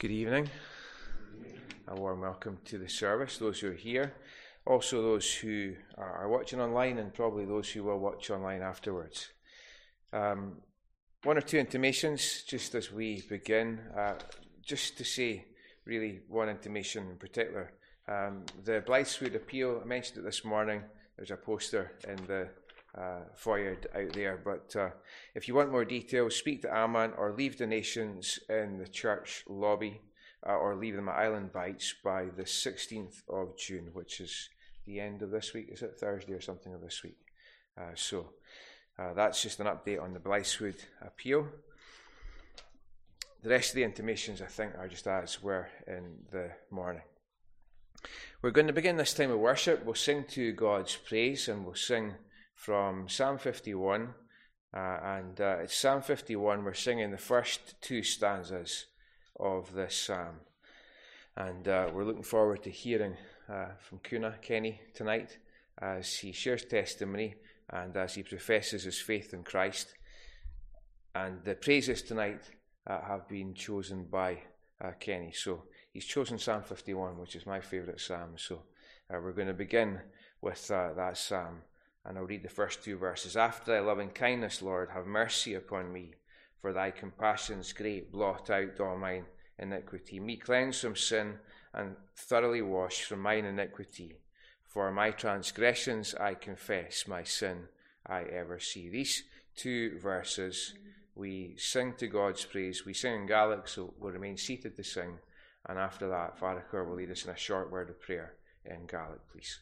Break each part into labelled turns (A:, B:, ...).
A: Good evening. A warm welcome to the service, those who are here, also those who are watching online, and probably those who will watch online afterwards. One or two intimations just as we begin. Just to say, really, one intimation in particular. The Blytheswood appeal, I mentioned it this morning. There's a poster in the foyer out there, but if you want more details, speak to Aman or leave donations in the church lobby, or leave them at Island Bites by the 16th of June, which is the end of this week. Is it Thursday or something of this week? So that's just an update on the Blytheswood appeal. The rest of the intimations, I think, are just as were in the morning. We're going to begin this time of worship. We'll sing to God's praise, and we'll sing from Psalm 51, and it's Psalm 51. We're singing the first two stanzas of this psalm, and we're looking forward to hearing from Kenny tonight as he shares testimony and as he professes his faith in Christ. And the praises tonight have been chosen by Kenny, so he's chosen Psalm 51, which is my favourite psalm. So we're going to begin with that psalm. And I'll read the first two verses. After thy loving kindness, Lord, have mercy upon me. For thy compassions great, blot out all mine iniquity. Me cleanse from sin, and thoroughly wash from mine iniquity. For my transgressions I confess, my sin I ever see. These two verses, we sing to God's praise. We sing in Gaelic, so we'll remain seated to sing. And after that, Farrakher will lead us in a short word of prayer in Gaelic, please.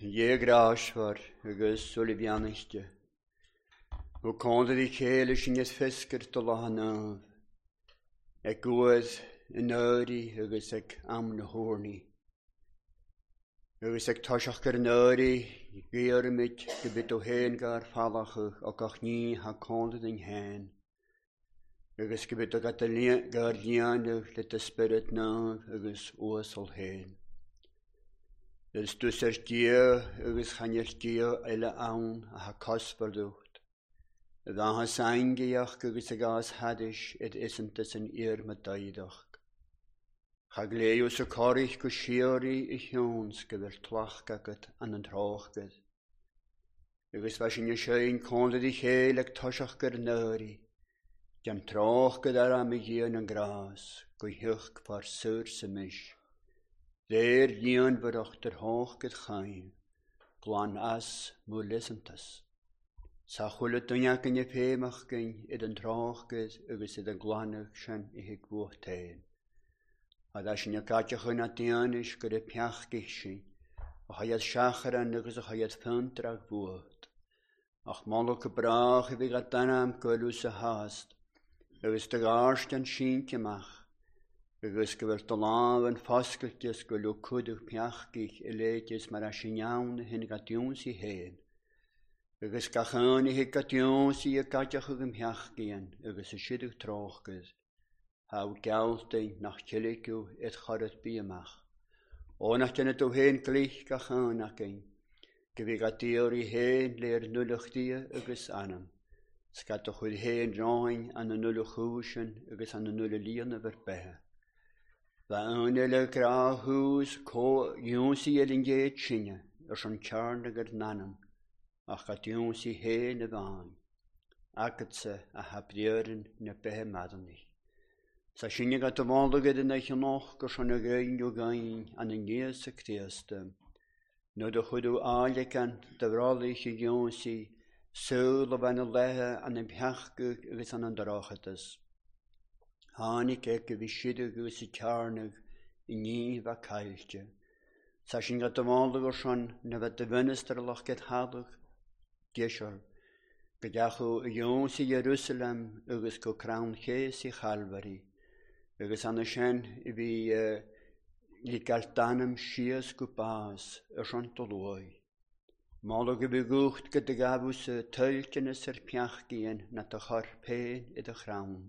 B: Je grásvar agus solibianichte. Hoe konde die kele sin het fisker te lachen af. Ik goes in nuri agus ik am na horni. Agus ik toshach ger nuri, geir mit gebit o heen gar fallachig, ook ach nie ha konde den heen. Agus gebit o gatalien gar lianig, let de spirit na, agus oosel heen. Dus dus dier, agus chanjes dier, ele aun, ha kostverducht. Dan ha sangeach, agus gas hadish, het isn't is een eer met daidach. Ga gleo se korich go shiori ich jons, gewer tlach gaget an een trochget. Agus was in je schein konde dich heelig toshach ger nuri. Jam trochget ara me gien en gras, go huch kvar surse mish. Der jien beroch der hochget chaim, glan as mo lisentas. Sa chulle dunjak in je peemach gin, id en trochget, agus id en glanig shan ik woord heen. Had as je katjach in het dianisch, gede piach gishi, ach ha jad shacharan, agus ach ha jad puntrag woord. Ach moloke brach, ik gat danam koluse haast, agus de gaarsten schientje mach. Agus gyfer dolaw yn ffosgyltis gwylw cwdwch piachgich eleidys mar asyn iawn hyn gadiwns I hen. Agus gachan I gadiwns I gadiach ag ymhiachgian, agus y siedwch trochgyd. Haw gawldein nach chiligiw et choryd biamach. O nach dyn ydw hen glich gachan ac ein. Gyfi gadiwr I hen le'r nulwch dia agus anam. Sgadwch wydd hen roen an y nulwch hwysyn agus an y nulwch lian y verbehe. Va unele gra hús ko júnsi elin géit sinne, son charne ger nanam, ach gat júnsi hé ne vaan, aketse a habdeuren ne behe madanich. Sa sinne gat de wandel in eich noch, son a gein jo gein an en geese kreeste. No de chudu alekan, de vralliche júnsi, soul van a lehe an en piachgug, gus an drachetes. Hanig ek vi shidig gus I charnig I nie va kailtje. Sa sin gat de wandel schon ne vet de wennesterlach get hadig gesher. Gedachu jons I Jerusalem agus go crown ches I Calvary. Agus an shen vi li galtanem shies go pas schon toloi. Malig begucht get de gabus tuiltjene ser piach gien na de harpe I de crown.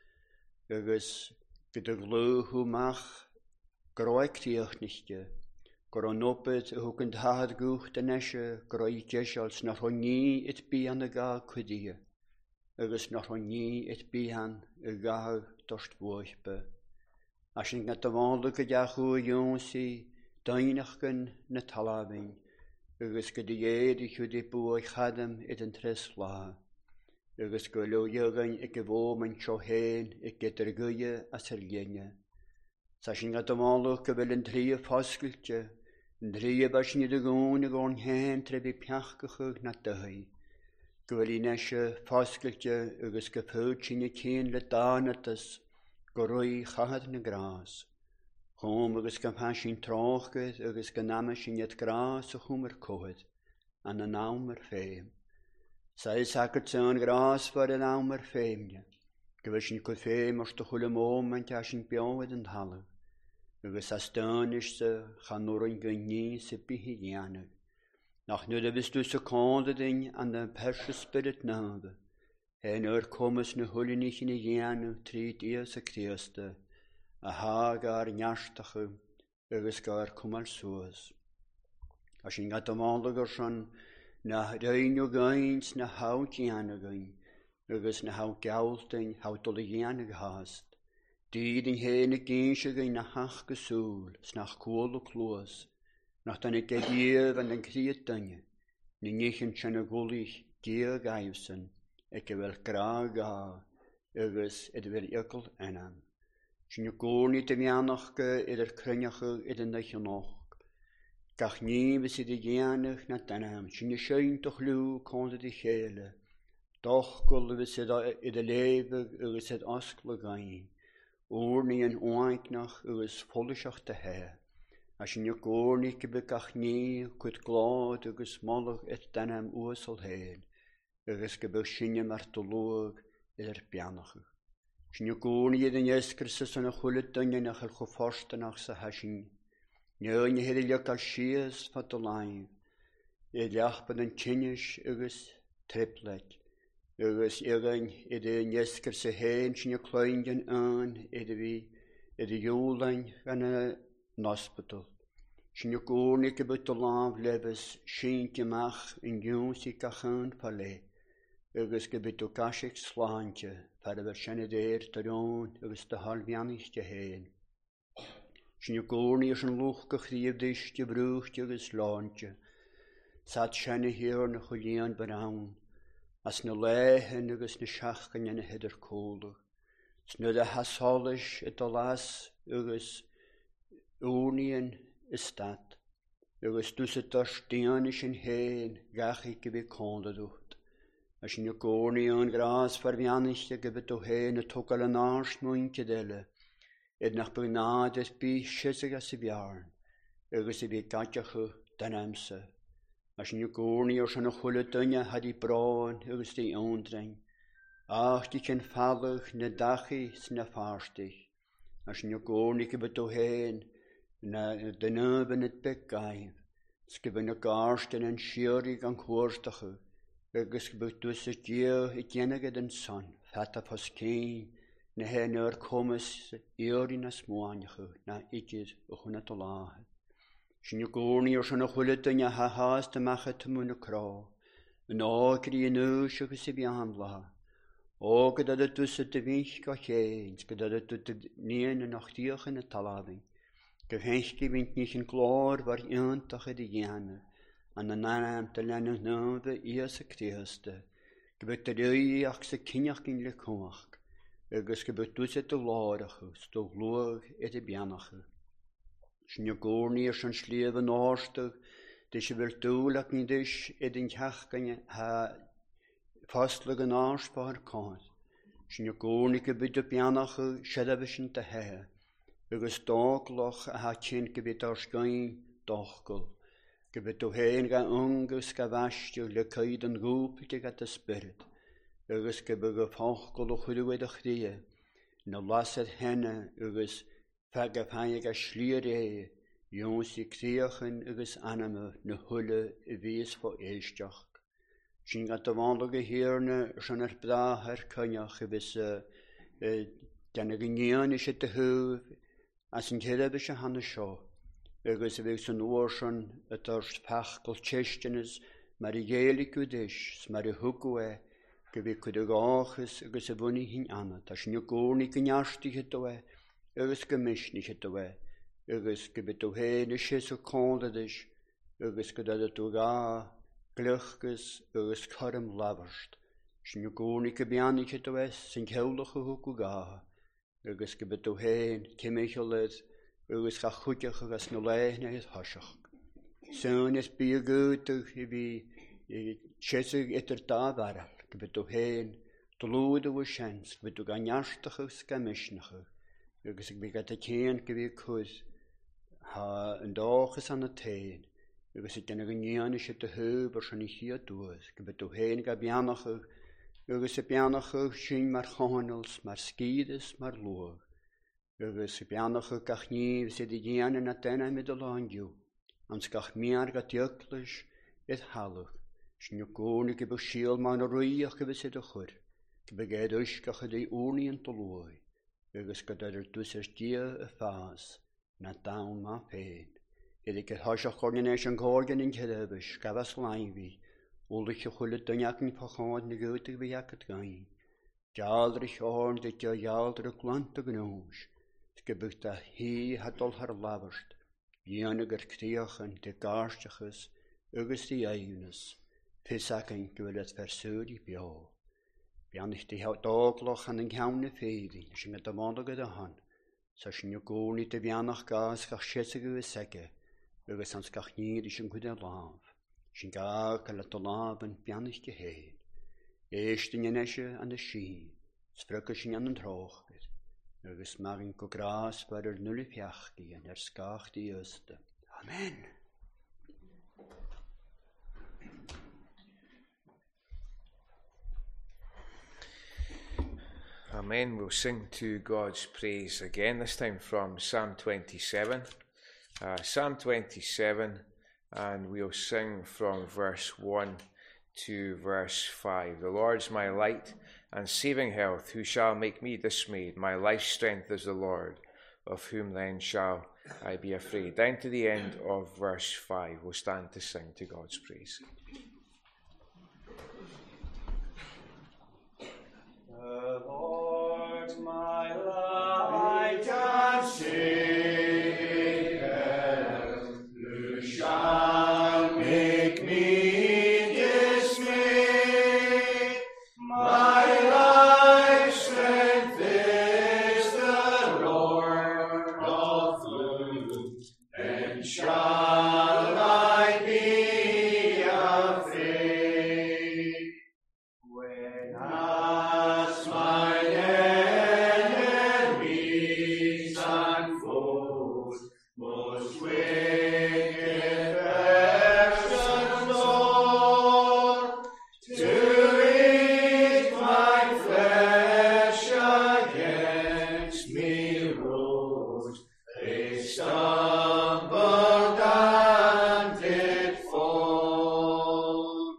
B: Agus gyda glw hwmach groectioch nichte. Gro nopet hwg yn dahad gwch dyn esio groi gesials na rhoni et bian y gael cwydie. Agus na rhoni et bian y gael dost bwychbe. As yn gada fawr gyda chw ionsi dainach gyn na talafyn. Agus gyda ied I chwyd I bwy chadam et yn tresla. Agus go lo jögan ik gewo man cho heen ik get er goeie as er lienje. Sa sin gat amalu ke wel een drie foskeltje, een drie bas nie de gone gon heen trebi piachgechug na dui. Gwel I nesje foskeltje agus gepoot sin je kien le danetes, goroi chahad na gras. Chom agus gam sin trochget agus ganame sin jet gras o chumer kohed, an a naumer feem. Sa is hacket zo'n gras voor de naumer feemje. Gewissen ko feem als de goede moment als een bjouwed en halle. Gewis as steunisch se, gaan nur een genie se bihianig. Nach nu de bist du seconde ding an de persche spirit nave. En kommes ne hulle nicht in de jane, treed se kreeste. A hagar njashtache, gewis gar kummal soos. Als een gatamandiger schon, na rein o gains na hout janagein, agus na hout gaultein hout olle janag haast. Dieding hene geinsegein na hach gesoel, snach kool o kloos, nach dan ik gegeer van den kriet dange, ni nichen tjene gulig geer gaivsen, ik wel graag ga, agus het wel ikkel enam. Sine kool niet te mianachke, ieder krenjage, ieder netje nog. Gach nie wis I de janig na danam, sinne schein toch lu konde de hele. Doch gulde wis I de leve, agus het askle gain. Oor nie en oaik nach, agus volleschach te he. As yn y gwrnig gyda gach ni, gwyd glod agos molwg et danam wysol hen, agos gyda syniam ar dylwg i'r bianach. Sy'n y gwrnig iddyn ysgrys yn y chwylyd dynion ach al chwfforst yn ach sa hasyn. Nyn i hyddi liog al sias fod y laif. I liach bod yn tynis agos triplet. Agos iddyn iddyn ysgrys y hen sy'n y cloendion yn iddi iwlain gan y nospedal. Sy'n y gwrnig gyda dy laf lefys sy'n gymach yn ywns i gachan pale. Agos gyda dy gasig slantio, par y sy'n y ddeir dyrwn agos dy halfianis dy hen. Sy'n y gwrnig ys yn lwch gychryf dys dy brwch dy agos slantio. Sad sy'n y hir na chwlion brawn. As na lehen agos na siach gan yn y hyder cwlwch. Snud y hasolys y dolas agos union y stad. Agos dus y dorstianis yn hen gach i gyda condadwch. As yn y gwrni yn gras farfiannus dy gyda do hen y togal yn ars mwyn cydele. Ednach bygnad ys bysys ag as y biarn. Agos y bydd gadjach y dan amser. As yn y gwrni os yn y chwylyd dynia had i brawn agos di ondreng. Ach di cyn falwch na dachi sy'n y ffarstig. As yn y gwrni gyda do hen na dynaf yn y begaif. Sgyfyn y garsten yn siarig yn chwrstach y. Agos gyda dwys y gyr i genagad yn son, fata pos cyn, na hen o'r comas irin as mwaniach na igyd o hwnna dolahad. Sy'n y gwrni os yn y chwylyd yn y hahas dy machat ym mwyn y cro, yn ogri yn ys agos i bian laha. O gyda dy dwys y dyfynch go cheins, gyda dy nien yn ochdiach yn y talafing. Gyfench gyfynch nich yn glor war yntach ydy gianna. An y naram dylen yn nymfe ias y ctihasta. Gybyt yr ui ac sy'n cyniach gyn le cwmach. Agos gybyt dwys et y lorach ys, do glwag et y bianach. Sy'n y gwrni ys yn sliaf yn orstag, dys y fel dŵl ac yn dys edyn cach gan ha fostlag yn ars par cod. Sy'n y gwrni gybyt y bianach siadafys yn dy he. Agos dogloch a ha cyn gybyt ars gain dochgol. Gybyt o hen ga ungus ga fastio le caid yn gwpig ag at y spirit. Agos gybyt o ffochgol o chwydwyd o chdia. Na lasad henne agos fag a fai ag a slir e. Jons i cthiachan agos anama na hwle y fys fo eistach. Sy'n gat o fandag y hirna sy'n ar bda her cyniach agos gan ag yngian eisiau dy hyf as yn cyrraedd eisiau hanna sio. Agos y fydd sy'n orsyn y dyrst pachgol testynys mar i geili gwydys, mar i hwgwe, gyda gwyd y gachus agos y fwni hi'n anad. As yn y gwrni gyniasti hyd o agos gymysni hyd o agos gyda do hen ysys o condadys, agos gyda do ga glychgus agos cyrym lafarst. As yn y gwrni gybianni hyd o sy'n cewlwch o hwgw ga, agos gyda do hen cymeicholydd, agos ga chwydach agos na lehna hyd hosach. Syn ys biogwydach i fi chesig etter da varal, gybyt o hen, dlwyd o wysians, gybyt o ganiastach agos gamisnach, agos ag bydd gata cyn gybyt cwys, ha yn dochus an y tein, agos ag dyna gynnian eisiau dy hyb ar sy'n i chi a dwys, gybyt o hen ga bianach agos y bianach sy'n mar chonels, mar skydus, mar lwag. Agos y bianach gach ni sydd i gian yn adena myd o landiw, ans gach miar ga dioclys eith halwch, sy'n yw gwn i gybo siel ma'n rwy ach gybo sydd o chwr, gybo ged oes gach ydy wni yn dolwy, agos gyda'r dwys ys dia y ffas, na dawn ma pen. Ydy gyda hosach gorgen eis yn gorgen yn cyrrybys, gafas laifi, wlych y chwylyd dyniac yn pachod na gydig fi ac at gain. Dialdr eich orn dy dialdr y glant o gnwys, gybygt a hi hadol har lafarst, Ianig ar cthiach yn dy garstachus, agos di ewnus, pysac yn gwylad ferswyd i bio. Bianich di dogloch an yn cawn y ffeiddi, sy'n gada mondo gyda hon, sa sy'n yw gwn i dy bianach gas gach siesig yw ysege, agos ans gach nid sy'n gwydda laf, sy'n gach al at o laf yn bianich dy hen. Eist yn ynesiau an y si, sbrygys yn yn troch, agus marin go grás bar nulle peachgi en skacht die öste. Amen.
A: Amen. We'll sing to God's praise again, this time from Psalm 27. Psalm 27, and we'll sing from verse 1 to verse 5. The Lord's my light and saving health, who shall make me dismayed? My life's strength is the Lord, of whom then shall I be afraid? Down to the end of verse 5, we'll stand to sing to God's praise.
B: The Lord my light and saving health, who shall make me dismayed? My life's strength is the Lord, of whom then shall I be afraid? When as my enemies and foes most wicked persons know, to eat my flesh against me rose, they stumbled and did fall.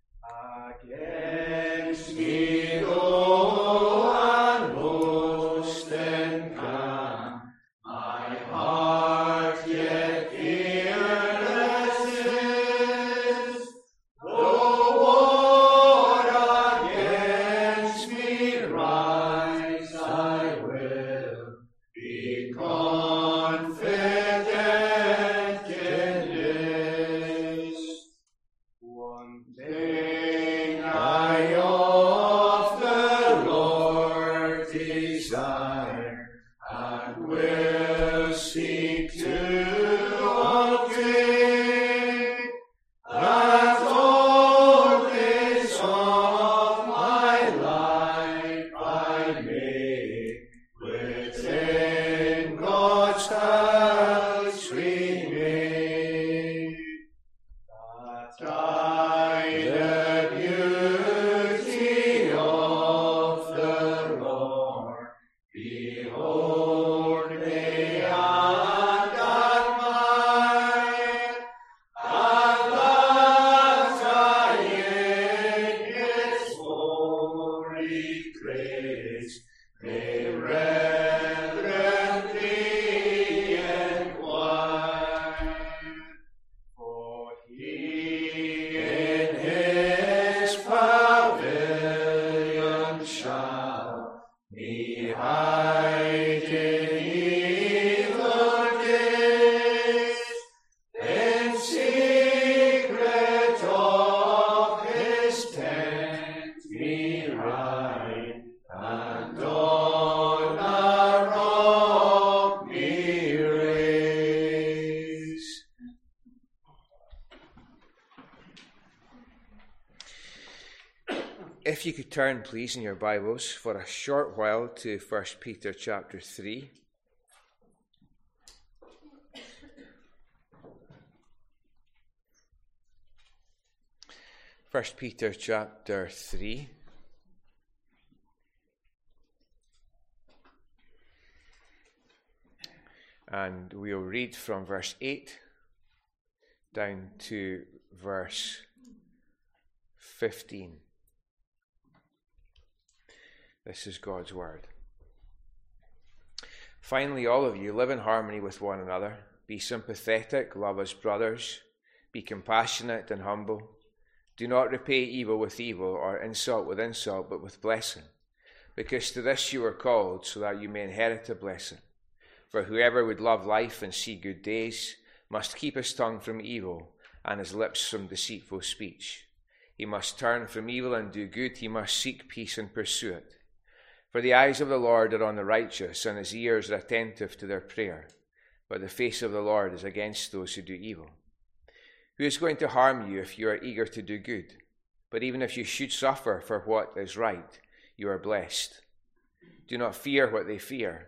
B: Against me though and boast encamp, my heart yet fearless is. Though war against me rise, I will be confident in this. One thing I of the Lord desire, and will seek to obtain, that all days of my life I may within God's house remain. That I the beauty of the Lord behold may and admire, and that I in His holy grace may reverently enquire. For He in His pavilion shall me hide in evil days, in secret of His tent me hide, and on a rock me raise.
A: If you could turn, please, in your Bibles for a short while to 1 Peter chapter 3. 1 Peter chapter 3. And we'll read from verse 8 down to verse 15. This is God's word. Finally, all of you, live in harmony with one another. Be sympathetic, love as brothers. Be compassionate and humble. Do not repay evil with evil or insult with insult, but with blessing. Because to this you were called, so that you may inherit a blessing. For whoever would love life and see good days must keep his tongue from evil and his lips from deceitful speech. He must turn from evil and do good. He must seek peace and pursue it. For the eyes of the Lord are on the righteous, and his ears are attentive to their prayer. But the face of the Lord is against those who do evil. Who is going to harm you if you are eager to do good? But even if you should suffer for what is right, you are blessed. Do not fear what they fear.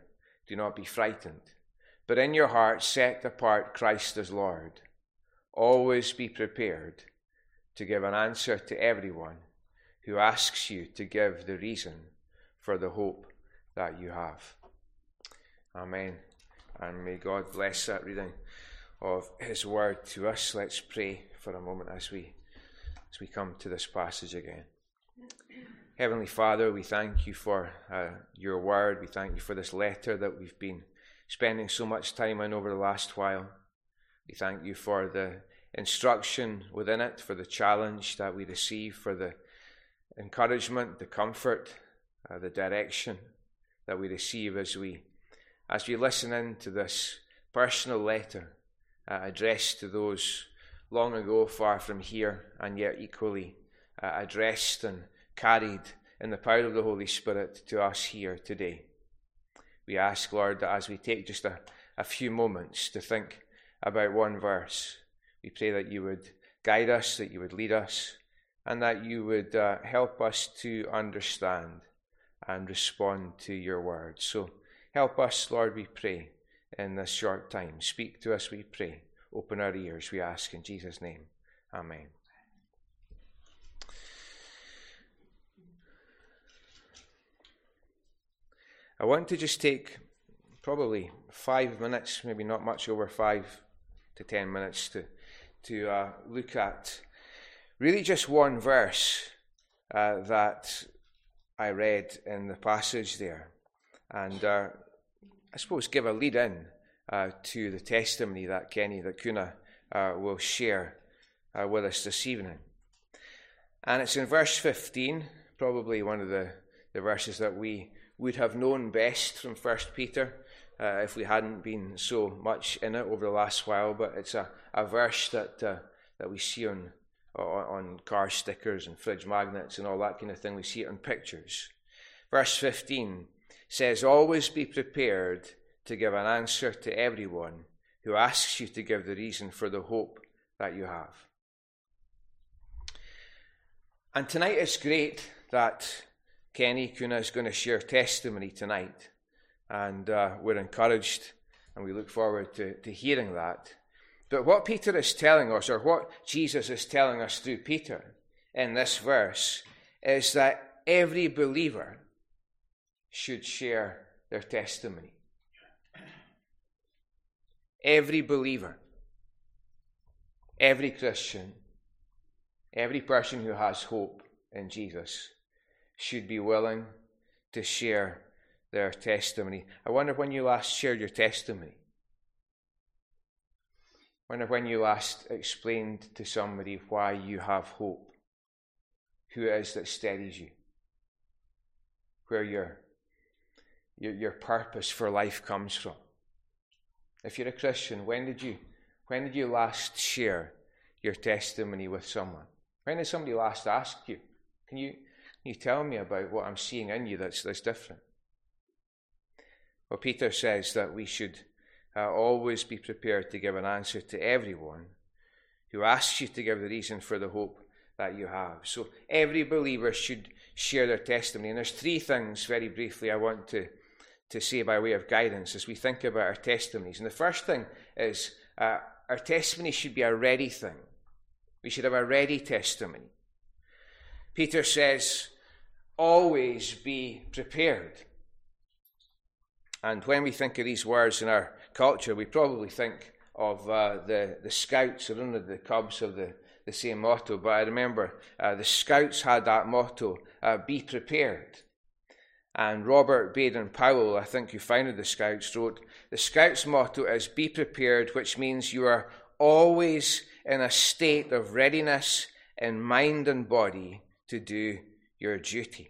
A: do not be frightened, but in your heart set apart Christ as Lord. Always be prepared to give an answer to everyone who asks you to give the reason for the hope that you have. Amen. And may God bless that reading of his word to us. Let's pray for a moment as we come to this passage again. Heavenly Father, we thank you for your word. We thank you for this letter that we've been spending so much time on over the last while. We thank you for the instruction within it, for the challenge that we receive, for the encouragement, the comfort, the direction that we receive as we listen in to this personal letter addressed to those long ago far from here, and yet equally addressed and carried in the power of the Holy Spirit to us here today. We ask, Lord, that as we take just a few moments to think about one verse, we pray that you would guide us, that you would lead us, and that you would help us to understand and respond to your word. So help us, Lord, we pray, in this short time. Speak to us, we pray. Open our ears, we ask in Jesus' name. Amen. I want to just take probably 5 minutes, maybe not much over 5 to 10 minutes, to look at really just one verse that I read in the passage there, and I suppose give a lead in to the testimony that Kuna will share with us this evening. And it's in verse 15, probably one of the verses that we would have known best from 1 Peter if we hadn't been so much in it over the last while. But it's a verse that we see on car stickers and fridge magnets and all that kind of thing. We see it on pictures. Verse 15 says, "Always be prepared to give an answer to everyone who asks you to give the reason for the hope that you have." And tonight it's great that Kenny Kuna is going to share testimony tonight, and we're encouraged and we look forward to hearing that. But what Peter is telling us, or what Jesus is telling us through Peter in this verse, is that every believer should share their testimony. Every believer, every Christian, every person who has hope in Jesus should be willing to share their testimony. I wonder when you last shared your testimony. I wonder when you last explained to somebody why you have hope, who it is that steadies you, where your purpose for life comes from. If you're a Christian, when did you last share your testimony with someone? When did somebody last ask you, can you tell me about what I'm seeing in you that's different? Well, Peter says that we should always be prepared to give an answer to everyone who asks you to give the reason for the hope that you have. So every believer should share their testimony. And there's 3 things, very briefly, I want to say by way of guidance as we think about our testimonies. And the first thing is our testimony should be a ready thing. We should have a ready testimony. Peter says, always be prepared. And when we think of these words in our culture, we probably think of the Scouts. I don't know the Cubs have the same motto, but I remember the Scouts had that motto, be prepared. And Robert Baden-Powell, I think who founded the Scouts, wrote, the Scouts' motto is be prepared, which means you are always in a state of readiness in mind and body to do your duty.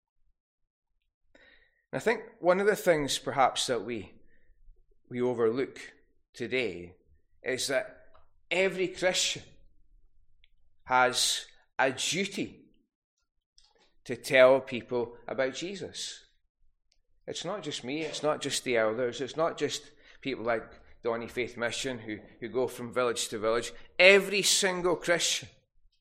A: And I think one of the things perhaps that we overlook today is that every Christian has a duty to tell people about Jesus. It's not just me, it's not just the elders, it's not just people like Donny Faith Mission who go from village to village. Every single Christian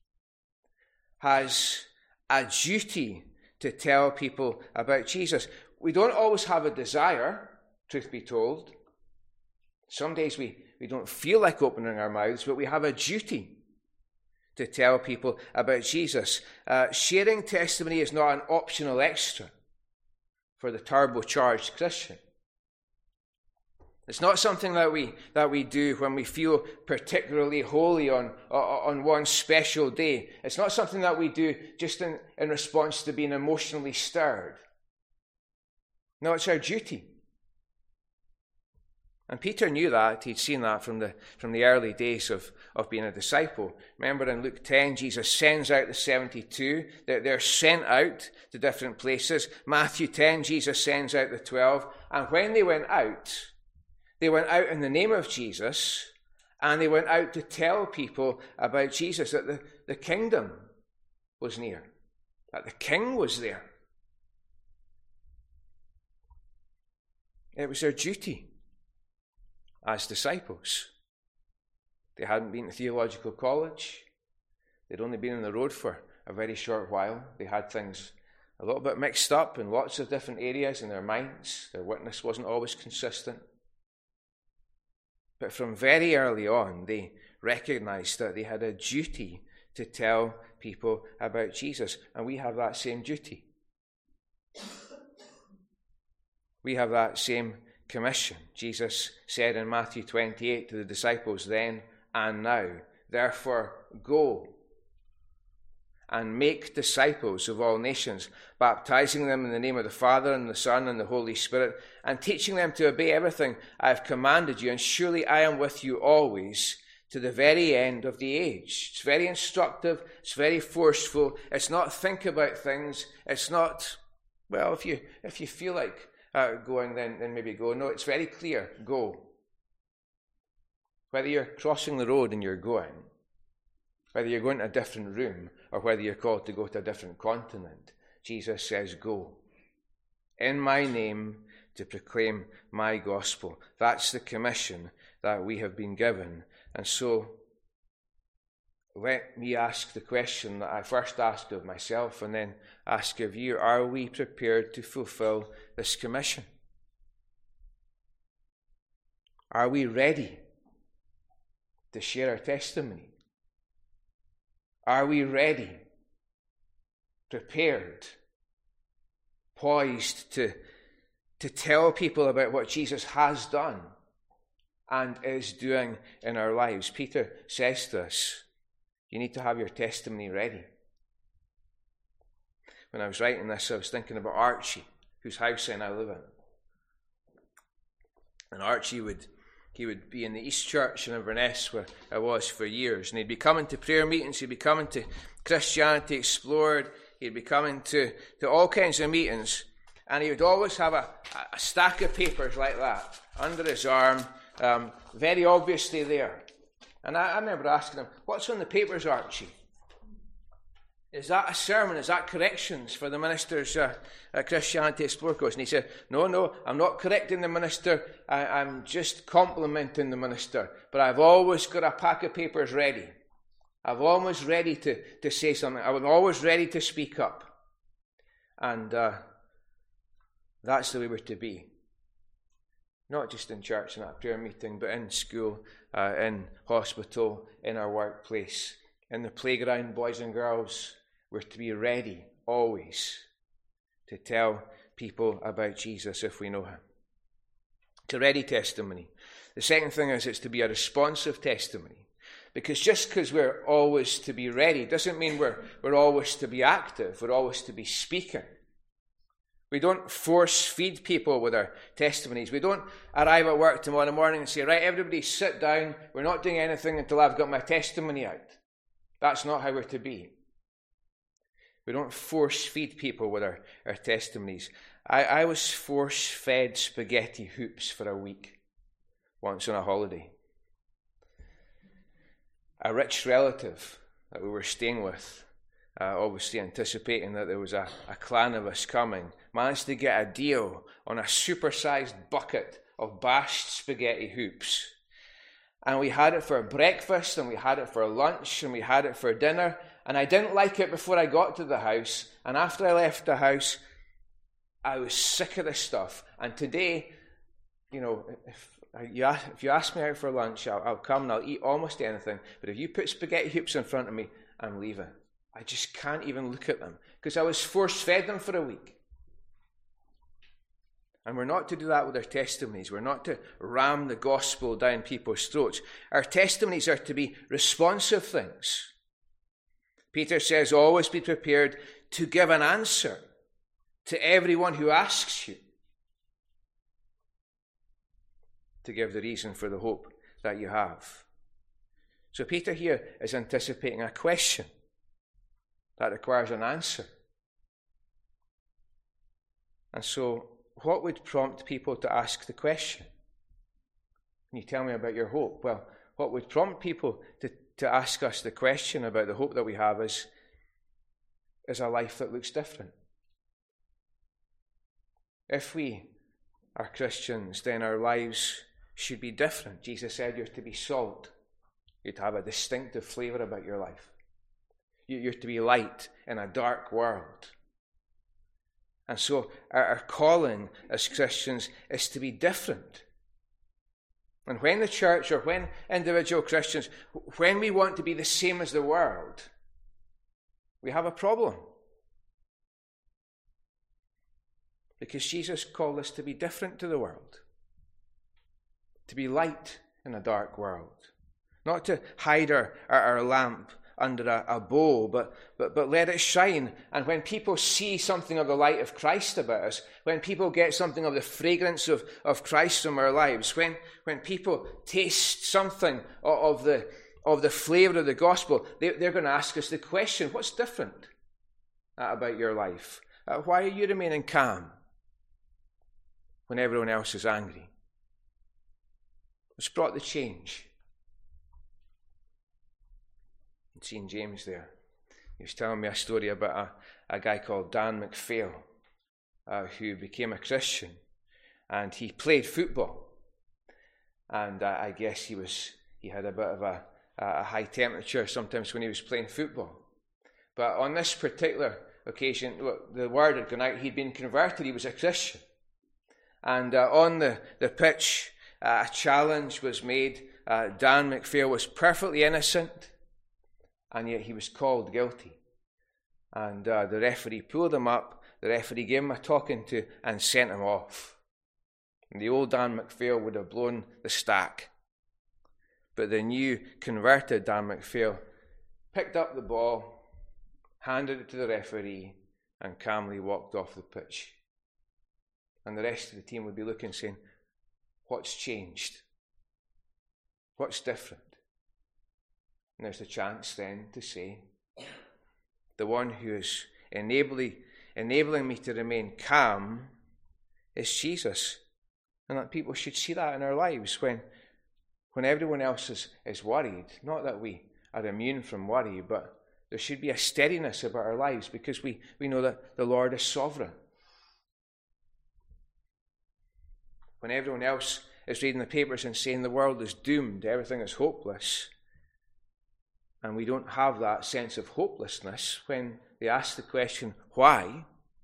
A: has a duty to tell people about Jesus. We don't always have a desire truth be told. Some days we don't feel like opening our mouths, but we have a duty to tell people about Jesus. Sharing testimony is not an optional extra for the turbocharged Christian. It's not something that we do when we feel particularly holy on one special day. It's not something that we do just in response to being emotionally stirred. No, it's our duty. And Peter knew that. He'd seen that from the early days of being a disciple. Remember in Luke 10, Jesus sends out the 72. They're sent out to different places. Matthew 10, Jesus sends out the 12. And when they went out in the name of Jesus, and they went out to tell people about Jesus, that the kingdom was near, that the king was there. It was their duty as disciples. They hadn't been to theological college. They'd only been on the road for a very short while. They had things a little bit mixed up in lots of different areas in their minds. Their witness wasn't always consistent. But from very early on, they recognized that they had a duty to tell people about Jesus. And we have that same duty. We have that same commission. Jesus said in Matthew 28 to the disciples then and now, therefore go and make disciples of all nations, baptizing them in the name of the Father and the Son and the Holy Spirit, and teaching them to obey everything I have commanded you, and surely I am with you always to the very end of the age. It's very instructive, it's very forceful, it's not think about things, it's not, well, if you feel like going, then maybe go. No, it's very clear, go. Whether you're crossing the road and you're going, whether you're going to a different room, or whether you're called to go to a different continent, Jesus says, go. In my name, to proclaim my gospel. That's the commission that we have been given. And so, let me ask the question that I first asked of myself and then ask of you. Are we prepared to fulfill this commission? Are we ready to share our testimony? Are we ready, prepared, poised to tell people about what Jesus has done and is doing in our lives? Peter says to us, you need to have your testimony ready. When I was writing this, I was thinking about Archie, whose house I now live in. And Archie would be in the East Church in Inverness, where I was for years. And he'd be coming to prayer meetings, he'd be coming to Christianity Explored, he'd be coming to all kinds of meetings. And he would always have a stack of papers like that under his arm, very obviously there. And I remember asking him, what's on the papers, Archie? Is that a sermon? Is that corrections for the minister's Christianity Explored course? And he said, no, I'm not correcting the minister. I'm just complimenting the minister. But I've always got a pack of papers ready. I'm always ready to say something. I'm always ready to speak up. And that's the way we're to be. Not just in church and at a prayer meeting, but in school, in hospital, in our workplace, in the playground, boys and girls. We're to be ready, always, to tell people about Jesus if we know him. It's a ready testimony. The second thing is it's to be a responsive testimony. Because just because we're always to be ready doesn't mean we're always to be active, we're always to be speaking. We don't force feed people with our testimonies. We don't arrive at work tomorrow morning and say, right, everybody sit down. We're not doing anything until I've got my testimony out. That's not how we're to be. We don't force feed people with our testimonies. I was force fed spaghetti hoops for a week once on a holiday. A rich relative that we were staying with, obviously anticipating that there was a clan of us coming, managed to get a deal on a supersized bucket of bashed spaghetti hoops. And we had it for breakfast, and we had it for lunch, and we had it for dinner. And I didn't like it before I got to the house. And after I left the house, I was sick of this stuff. And today, if you ask me out for lunch, I'll come and I'll eat almost anything. But if you put spaghetti hoops in front of me, I'm leaving. I just can't even look at them because I was force-fed them for a week. And we're not to do that with our testimonies. We're not to ram the gospel down people's throats. Our testimonies are to be responsive things. Peter says, always be prepared to give an answer to everyone who asks you, to give the reason for the hope that you have. So Peter here is anticipating a question that requires an answer. And so, what would prompt people to ask the question? Can you tell me about your hope? Well, what would prompt people to ask us the question about the hope that we have is a life that looks different. If we are Christians, then our lives should be different. Jesus said you're to be salt. You're to have a distinctive flavour about your life. You're to be light in a dark world. And so our calling as Christians is to be different. And when the church or when individual Christians, when we want to be the same as the world, we have a problem. Because Jesus called us to be different to the world. To be light in a dark world. Not to hide our lamp under a bowl, but let it shine. And when people see something of the light of Christ about us, when people get something of the fragrance of Christ from our lives, when people taste something of the flavour of the gospel, they're going to ask us the question, what's different about your life? Why are you remaining calm when everyone else is angry? What's brought the change? Seeing James there, he was telling me a story about a guy called Dan McPhail who became a Christian, and he played football, and I guess he had a bit of a high temperature sometimes when he was playing football. But on this particular occasion, the word had gone out, he'd been converted, he was a Christian, and on the pitch a challenge was made. Dan McPhail was perfectly innocent, and yet he was called guilty. And the referee pulled him up, the referee gave him a talking to and sent him off. And the old Dan McPhail would have blown the stack. But the new converted Dan McPhail picked up the ball, handed it to the referee, and calmly walked off the pitch. And the rest of the team would be looking saying, what's changed? What's different? And there's a chance then to say, the one who is enabling me to remain calm is Jesus. And that people should see that in our lives when everyone else is worried. Not that we are immune from worry, but there should be a steadiness about our lives because we know that the Lord is sovereign. When everyone else is reading the papers and saying the world is doomed, everything is hopeless, and we don't have that sense of hopelessness when they ask the question, why?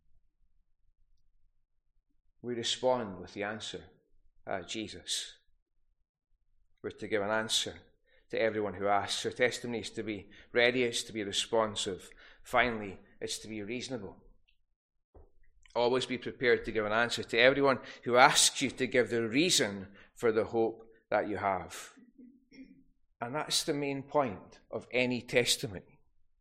A: We respond with the answer, Jesus. We're to give an answer to everyone who asks. Our testimony is to be ready, it's to be responsive. Finally, it's to be reasonable. Always be prepared to give an answer to everyone who asks you to give the reason for the hope that you have. And that's the main point of any testimony.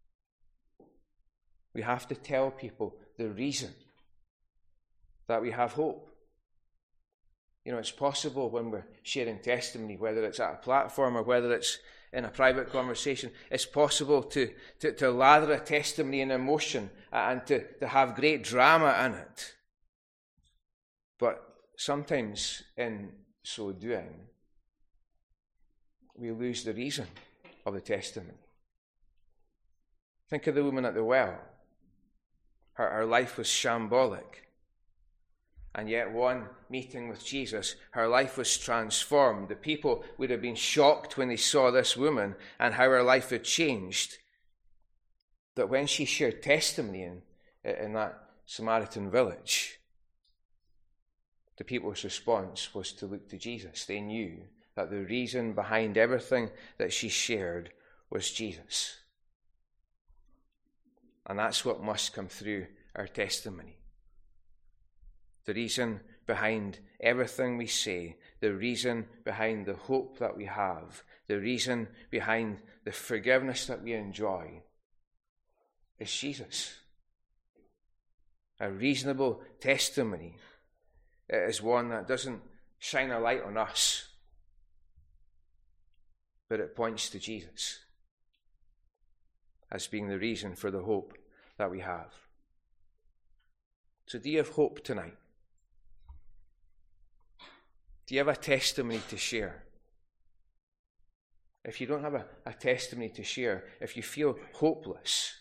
A: We have to tell people the reason that we have hope. It's possible when we're sharing testimony, whether it's at a platform or whether it's in a private conversation, it's possible to lather a testimony in emotion and to have great drama in it. But sometimes in so doing, we lose the reason of the testimony. Think of the woman at the well. Her life was shambolic. And yet one meeting with Jesus, her life was transformed. The people would have been shocked when they saw this woman and how her life had changed. But when she shared testimony in that Samaritan village, the people's response was to look to Jesus. They knew that the reason behind everything that she shared was Jesus. And that's what must come through our testimony. The reason behind everything we say, the reason behind the hope that we have, the reason behind the forgiveness that we enjoy is Jesus. A reasonable testimony is one that doesn't shine a light on us, but it points to Jesus as being the reason for the hope that we have. So do you have hope tonight? Do you have a testimony to share? If you don't have a testimony to share, if you feel hopeless,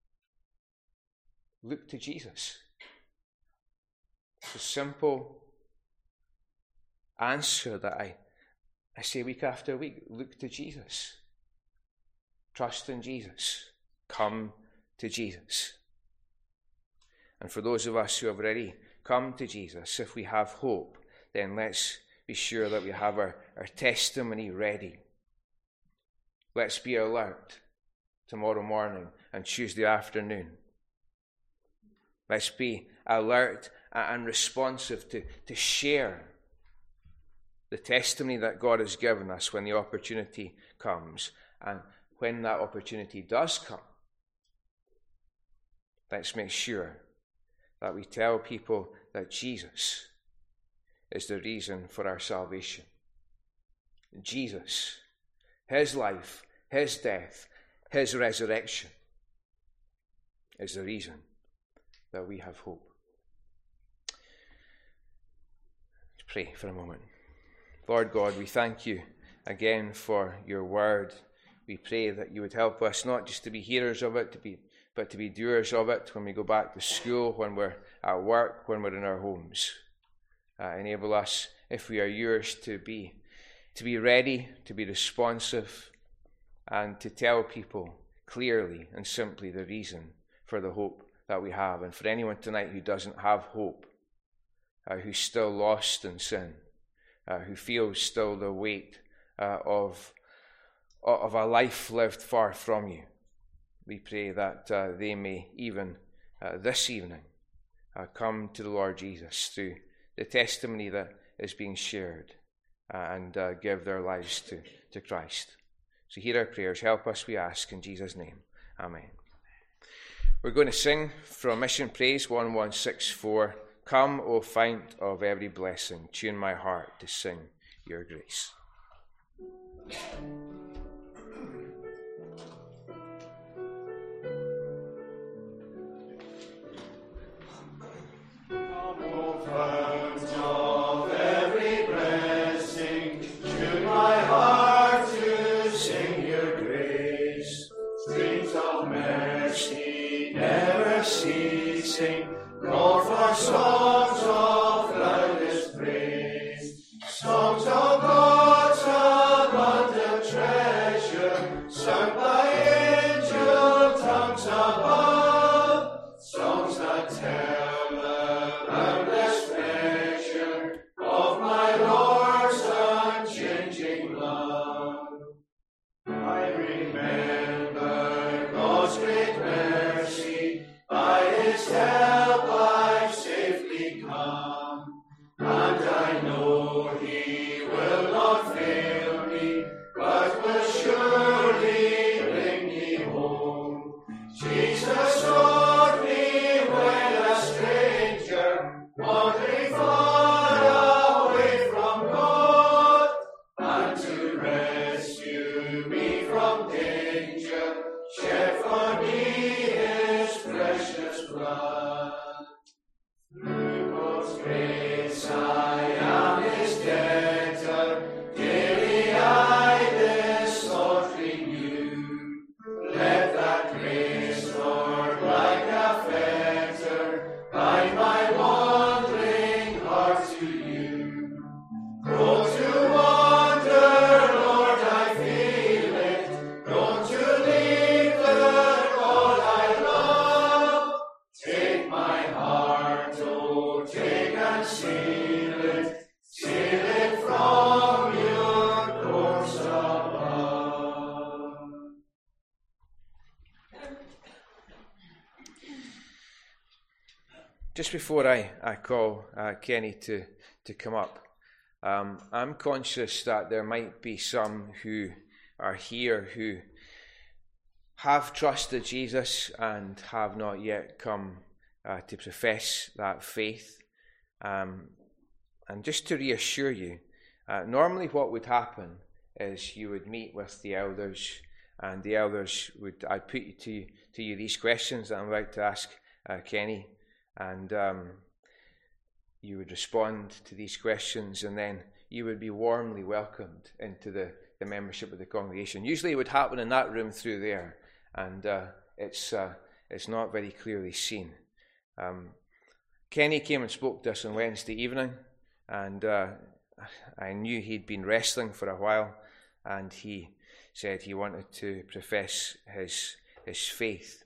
A: look to Jesus. It's a simple answer that I say week after week. Look to Jesus. Trust in Jesus. Come to Jesus. And for those of us who have already come to Jesus, if we have hope, then let's be sure that we have our testimony ready. Let's be alert tomorrow morning and Tuesday afternoon. Let's be alert and responsive to share the testimony that God has given us when the opportunity comes. And when that opportunity does come, let's make sure that we tell people that Jesus is the reason for our salvation. Jesus, his life, his death, his resurrection is the reason that we have hope. Let's pray for a moment. Lord God, we thank you again for your word. We pray that you would help us not just to be hearers of it, but to be doers of it when we go back to school, when we're at work, when we're in our homes. Enable us, if we are yours, to be ready, to be responsive, and to tell people clearly and simply the reason for the hope that we have. And for anyone tonight who doesn't have hope, who's still lost in sin, who feels still the weight of a life lived far from you, we pray that they may even this evening come to the Lord Jesus through the testimony that is being shared and give their lives to Christ. So hear our prayers. Help us, we ask, in Jesus' name. Amen. We're going to sing from Mission Praise 1164, Come, O Fount of Every Blessing, tune my heart to sing your grace.
C: Nor for songs of loudest praise, songs of God's abundant treasure, sung by angel tongues above, songs that tell the boundless pleasure of my Lord's unchanging love. I remember God's great mercy, by his help I've safely
A: Just before I call Kenny to come up, I'm conscious that there might be some who are here who have trusted Jesus and have not yet come to profess that faith. And just to reassure you, normally what would happen is you would meet with the elders, and the elders I'd put to you these questions that I'm about to ask Kenny, and you would respond to these questions, and then you would be warmly welcomed into the membership of the congregation. Usually it would happen in that room through there, and it's not very clearly seen. Kenny came and spoke to us on Wednesday evening, and I knew he'd been wrestling for a while, and he said he wanted to profess his faith.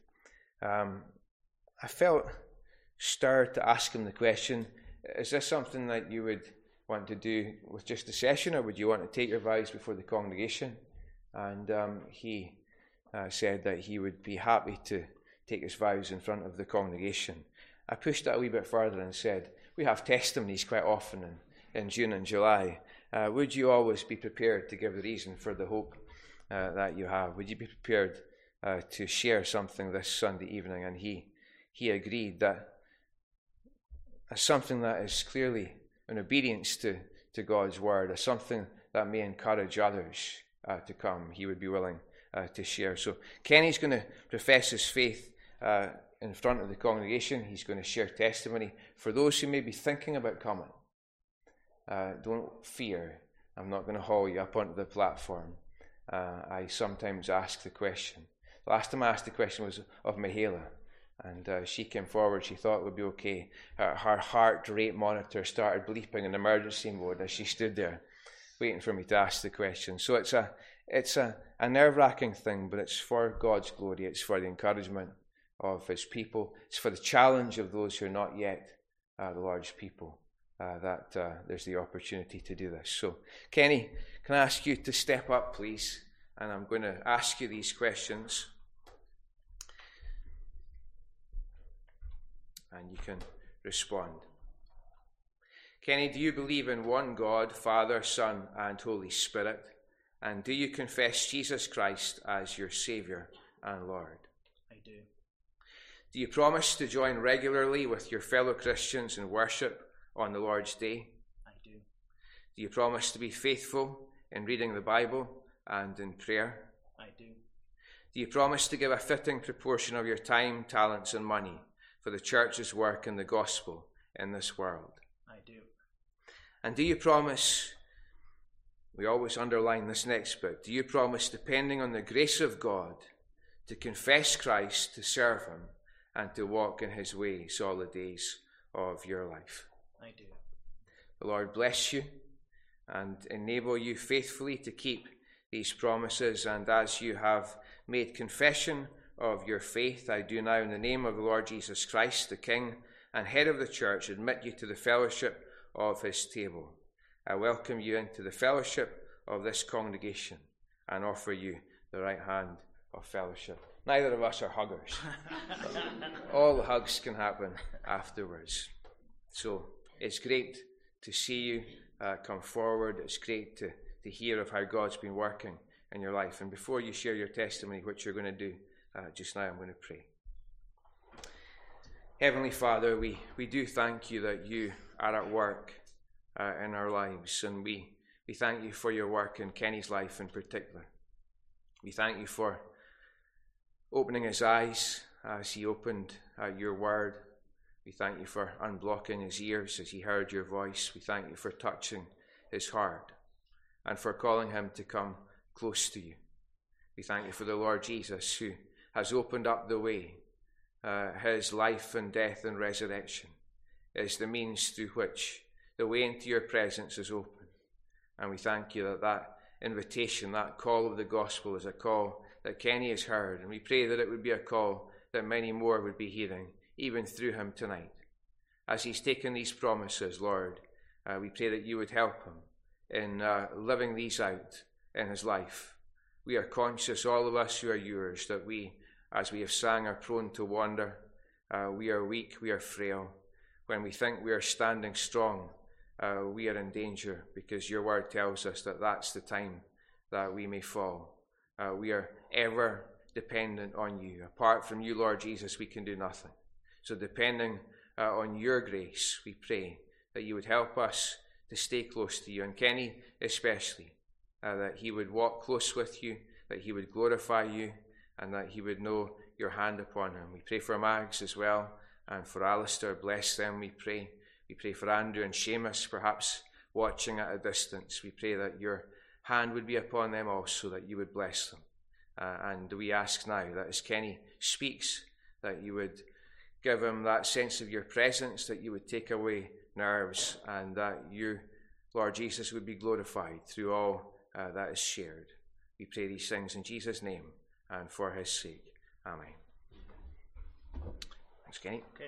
A: I felt stirred to ask him the question, is this something that you would want to do with just a session, or would you want to take your vows before the congregation? And he said that he would be happy to take his vows in front of the congregation. I pushed it a wee bit further and said, we have testimonies quite often in June and July. Would you always be prepared to give the reason for the hope that you have? Would you be prepared to share something this Sunday evening? And he agreed that as something that is clearly in obedience to God's word, as something that may encourage others to come, he would be willing to share. So Kenny's going to profess his faith in front of the congregation. He's going to share testimony. For those who may be thinking about coming, don't fear. I'm not going to haul you up onto the platform. I sometimes ask the question. The last time I asked the question was of Mihaela, and she came forward. She thought it would be okay. Her heart rate monitor started bleeping in emergency mode as she stood there waiting for me to ask the question. So it's a nerve-wracking thing, but it's for God's glory. It's for the encouragement of his people. It's for the challenge of those who are not yet the Lord's people, that there's the opportunity to do this. So, Kenny, can I ask you to step up, please? And I'm going to ask you these questions. And you can respond. Kenny, do you believe in one God, Father, Son, and Holy Spirit? And do you confess Jesus Christ as your Saviour and Lord?
D: I do.
A: Do you promise to join regularly with your fellow Christians in worship on the Lord's Day?
D: I do.
A: Do you promise to be faithful in reading the Bible and in prayer?
D: I do.
A: Do you promise to give a fitting proportion of your time, talents, and money for the church's work in the gospel in this world?
D: I do.
A: And do you promise, we always underline this next bit, do you promise, depending on the grace of God, to confess Christ, to serve him, and to walk in his ways all the days of your life?
D: I do.
A: The Lord bless you and enable you faithfully to keep these promises. And as you have made confession of your faith, I do now, in the name of the Lord Jesus Christ, the King and Head of the Church, admit you to the fellowship of his table. I welcome you into the fellowship of this congregation and offer you the right hand of fellowship. Neither of us are huggers. All the hugs can happen afterwards. So it's great to see you come forward. It's great to hear of how God's been working in your life. And before you share your testimony, which you're going to do just now, I'm going to pray. Heavenly Father, we do thank you that you are at work in our lives, and we thank you for your work in Kenny's life in particular. We thank you for opening his eyes as he opened your word. We thank you for unblocking his ears as he heard your voice. We thank you for touching his heart and for calling him to come close to you. We thank you for the Lord Jesus, who has opened up the way. His life and death and resurrection is the means through which the way into your presence is open. And we thank you that invitation, that call of the gospel, is a call that Kenny has heard. And we pray that it would be a call that many more would be hearing, even through him tonight. As he's taken these promises, Lord, we pray that you would help him in living these out in his life. We are conscious, all of us who are yours, that we, as we have sang, are prone to wander. We are weak, we are frail. when we think we are standing strong, we are in danger, because your word tells us that that's the time that we may fall. We are ever dependent on you. Apart from you, Lord Jesus, we can do nothing. So depending on your grace, we pray that you would help us to stay close to you, and Kenny especially, that he would walk close with you, that he would glorify you, and that he would know your hand upon him. We pray for Mags as well, and for Alistair. Bless them, we pray. We pray for Andrew and Seamus, perhaps watching at a distance. We pray that your hand would be upon them also, that you would bless them. And we ask now that as Kenny speaks, that you would give him that sense of your presence, that you would take away nerves, and that you, Lord Jesus, would be glorified through all that is shared. We pray these things in Jesus' name and for his sake. Amen. Thanks, Kenny.
D: Okay.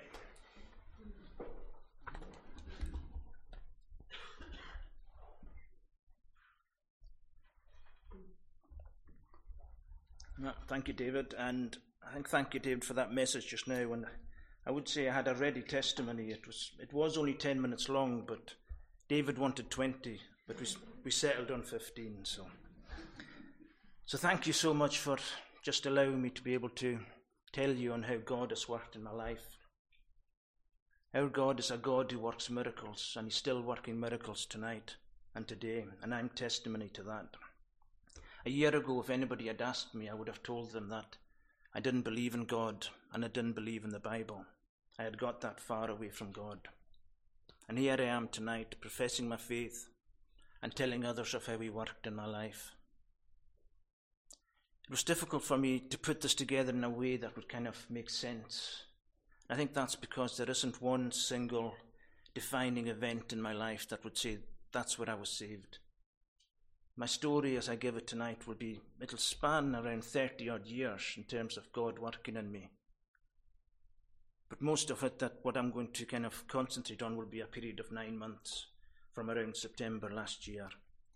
D: Thank you, David, and I think thank you, David, for that message just now. And I would say I had a ready testimony. It was only 10 minutes long, but David wanted 20, but we settled on 15. So thank you so much for just allowing me to be able to tell you on how God has worked in my life. Our God is a God who works miracles, and he's still working miracles tonight and today, and I'm testimony to that. A year ago, if anybody had asked me, I would have told them that I didn't believe in God and I didn't believe in the Bible. I had got that far away from God. And here I am tonight, professing my faith and telling others of how he worked in my life. It was difficult for me to put this together in a way that would kind of make sense. I think that's because there isn't one single defining event in my life that would say that's where I was saved. My story as I give it tonight it'll span around 30 odd years in terms of God working in me. But most of it, that what I'm going to kind of concentrate on, will be a period of 9 months from around September last year.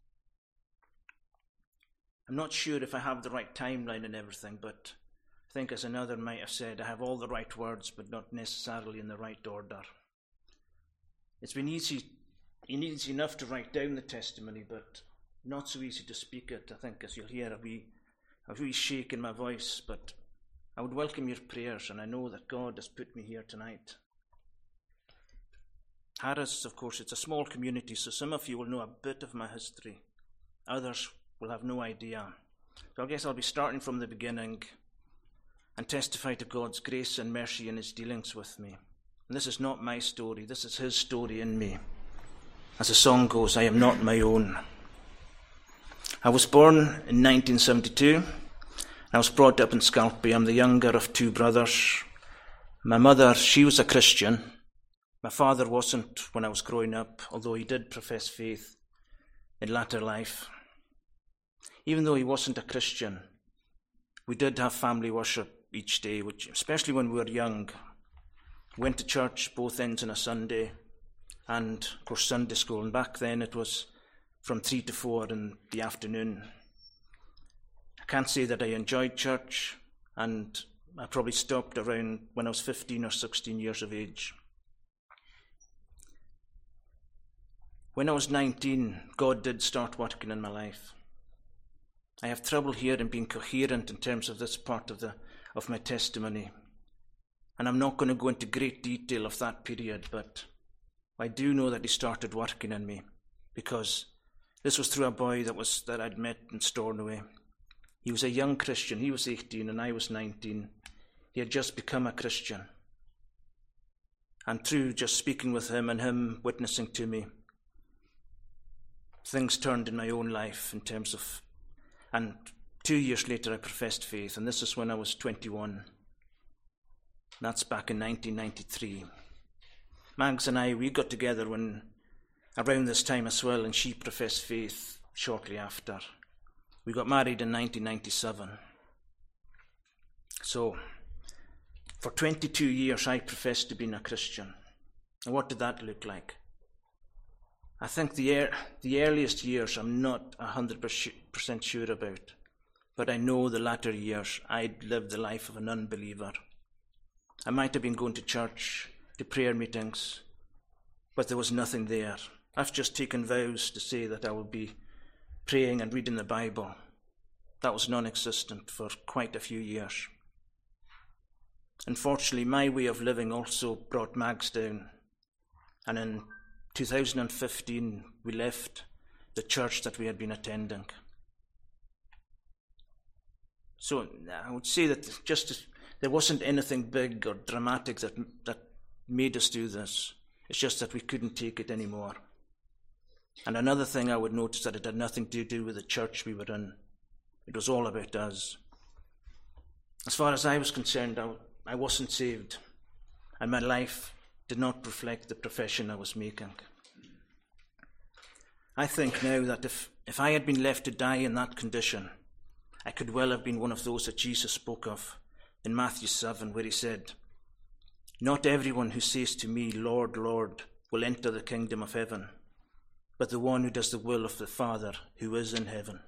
D: I'm not sure if I have the right timeline and everything, but I think, as another might have said, I have all the right words, but not necessarily in the right order. It's been easy enough to write down the testimony, but not so easy to speak it. I think, as you'll hear, a wee shake in my voice, but I would welcome your prayers, and I know that God has put me here tonight. Harris, of course, it's a small community, so some of you will know a bit of my history. Others will have no idea. So I guess I'll be starting from the beginning and testify to God's grace and mercy in his dealings with me. And this is not my story, this is his story in me. As the song goes, I am not my own. I was born in 1972. I was brought up in Scalpay. I'm the younger of two brothers. My mother, she was a Christian. My father wasn't when I was growing up, although he did profess faith in latter life. Even though he wasn't a Christian, we did have family worship each day, which, especially when we were young, went to church both ends on a Sunday, and of course Sunday school. And back then it was from 3 to 4 in the afternoon. I can't say that I enjoyed church, and I probably stopped around when I was 15 or 16 years of age. When I was 19, God did start working in my life. I have trouble here in being coherent in terms of this part of my testimony, and I'm not going to go into great detail of that period, but I do know that he started working in me, because this was through a boy that I'd met in Stornoway. He was a young Christian. He was 18 and I was 19. He had just become a Christian. And through just speaking with him and him witnessing to me, things turned in my own life in terms of, and 2 years later I professed faith, and this is when I was 21. That's back in 1993. Mags and I, we got together around this time as well, and she professed faith shortly after. We got married in 1997. So, for 22 years I professed to being a Christian. And what did that look like? I think the earliest years I'm not 100% sure about, but I know the latter years I'd lived the life of an unbeliever. I might have been going to church, to prayer meetings, but there was nothing there. I've just taken vows to say that I will be praying and reading the Bible. That was non-existent for quite a few years. Unfortunately, my way of living also brought Mags down. And in 2015, we left the church that we had been attending. So I would say that there wasn't anything big or dramatic that made us do this. It's just that we couldn't take it anymore. And another thing I would notice that it had nothing to do with the church we were in. It was all about us. As far as I was concerned, I wasn't saved, and my life did not reflect the profession I was making. I think now that if I had been left to die in that condition, I could well have been one of those that Jesus spoke of in Matthew 7, where he said, "Not everyone who says to me, 'Lord, Lord,' will enter the kingdom of heaven, but the one who does the will of the Father who is in heaven."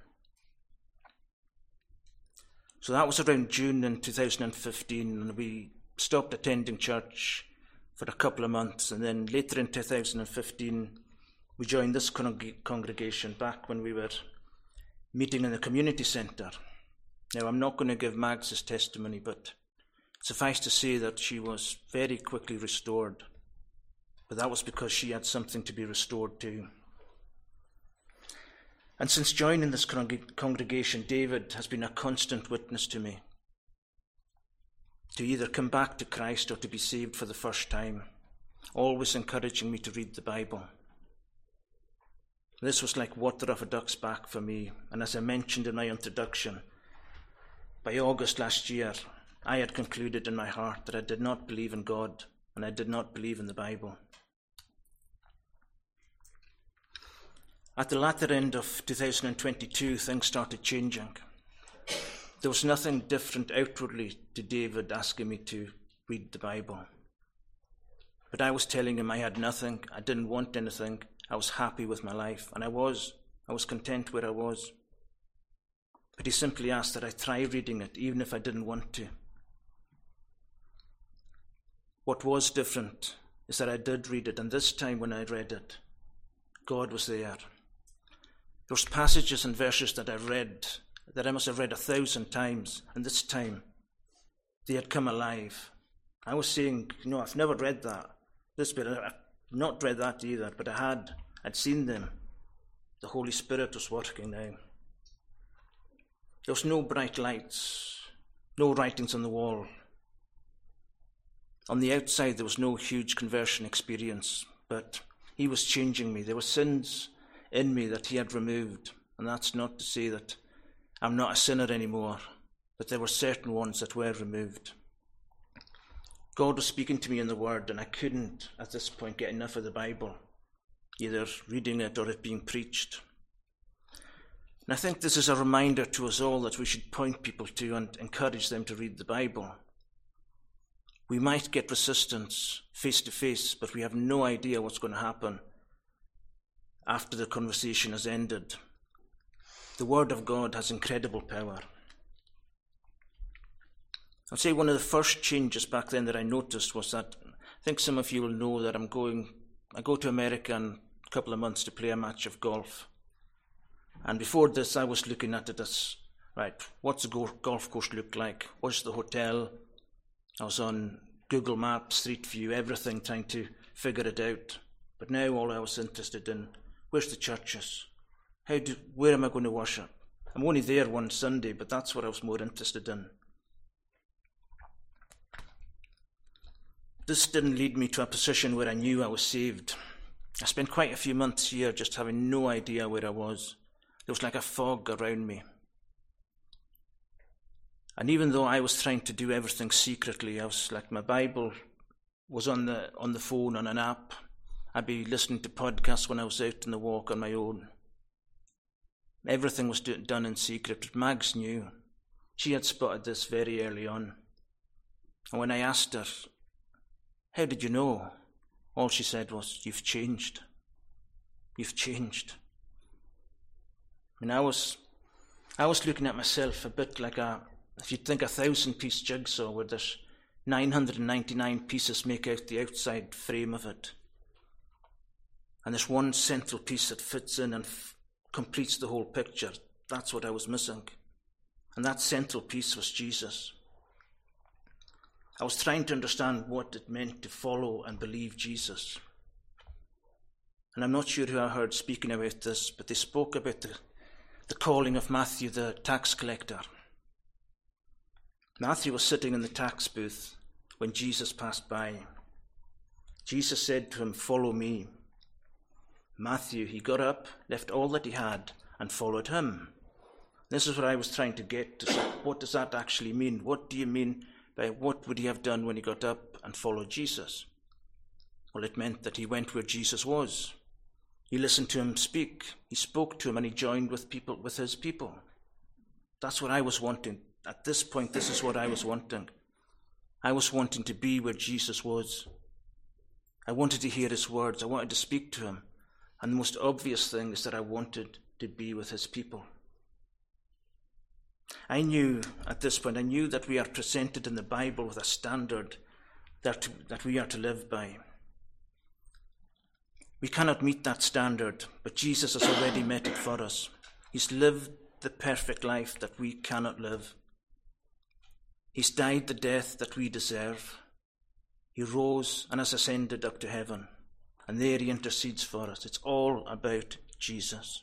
D: So that was around June in 2015, and we stopped attending church for a couple of months, and then later in 2015, we joined this congregation back when we were meeting in the community centre. Now, I'm not going to give Mags' testimony, but suffice to say that she was very quickly restored, but that was because she had something to be restored to. And since joining this congregation, David has been a constant witness to me, to either come back to Christ or to be saved for the first time, always encouraging me to read the Bible. This was like water off a duck's back for me, and as I mentioned in my introduction, by August last year, I had concluded in my heart that I did not believe in God and I did not believe in the Bible. At the latter end of 2022, things started changing. There was nothing different outwardly to David asking me to read the Bible. But I was telling him I had nothing, I didn't want anything, I was happy with my life, and I was content where I was. But he simply asked that I try reading it, even if I didn't want to. What was different is that I did read it, and this time when I read it, God was there. There was passages and verses that I read, that I must have read 1,000 times, and this time they had come alive. I was saying, I've never read that. This bit, I've not read that either, but I'd seen them. The Holy Spirit was working now. There was no bright lights, no writings on the wall. On the outside, there was no huge conversion experience, but he was changing me. There were sins in me that he had removed, and that's not to say that I'm not a sinner anymore, but there were certain ones that were removed. God was speaking to me in the Word, and I couldn't, at this point, get enough of the Bible, either reading it or it being preached. And I think this is a reminder to us all that we should point people to and encourage them to read the Bible. We might get resistance face to face, but we have no idea what's going to happen after the conversation has ended. The Word of God has incredible power. I'll say one of the first changes back then that I noticed was that I think some of you will know that I go to America in a couple of months to play a match of golf. And before this, I was looking at it as, right, what's the golf course look like? What's the hotel? I was on Google Maps, Street View, everything, trying to figure it out. But now all I was interested in, where's the churches? Where am I going to worship? I'm only there one Sunday, but that's what I was more interested in. This didn't lead me to a position where I knew I was saved. I spent quite a few months here just having no idea where I was. There was like a fog around me. And even though I was trying to do everything secretly, I was like, my Bible was on the phone on an app. I'd be listening to podcasts when I was out on the walk on my own. Everything was done in secret, but Mags knew. She had spotted this very early on. And when I asked her, how did you know? All she said was, you've changed. You've changed. And I was looking at myself a bit like if you'd think 1,000-piece jigsaw where there's 999 pieces make out the outside frame of it. And there's one central piece that fits in and completes the whole picture. That's what I was missing. And that central piece was Jesus. I was trying to understand what it meant to follow and believe Jesus. And I'm not sure who I heard speaking about this, but they spoke about the calling of Matthew, the tax collector. Matthew was sitting in the tax booth when Jesus passed by. Jesus said to him, "Follow me." Matthew, he got up, left all that he had, and followed him. This is what I was trying to get to. What does that actually mean? What do you mean by what would he have done when he got up and followed Jesus? Well, it meant that he went where Jesus was. He listened to him speak. He spoke to him and he joined with his people. That's what I was wanting. At this point, this is what I was wanting. I was wanting to be where Jesus was. I wanted to hear his words. I wanted to speak to him. And the most obvious thing is that I wanted to be with his people. I knew at this point, that we are presented in the Bible with a standard that we are to live by. We cannot meet that standard, but Jesus has already met it for us. He's lived the perfect life that we cannot live. He's died the death that we deserve. He rose and has ascended up to heaven. And there he intercedes for us. It's all about Jesus.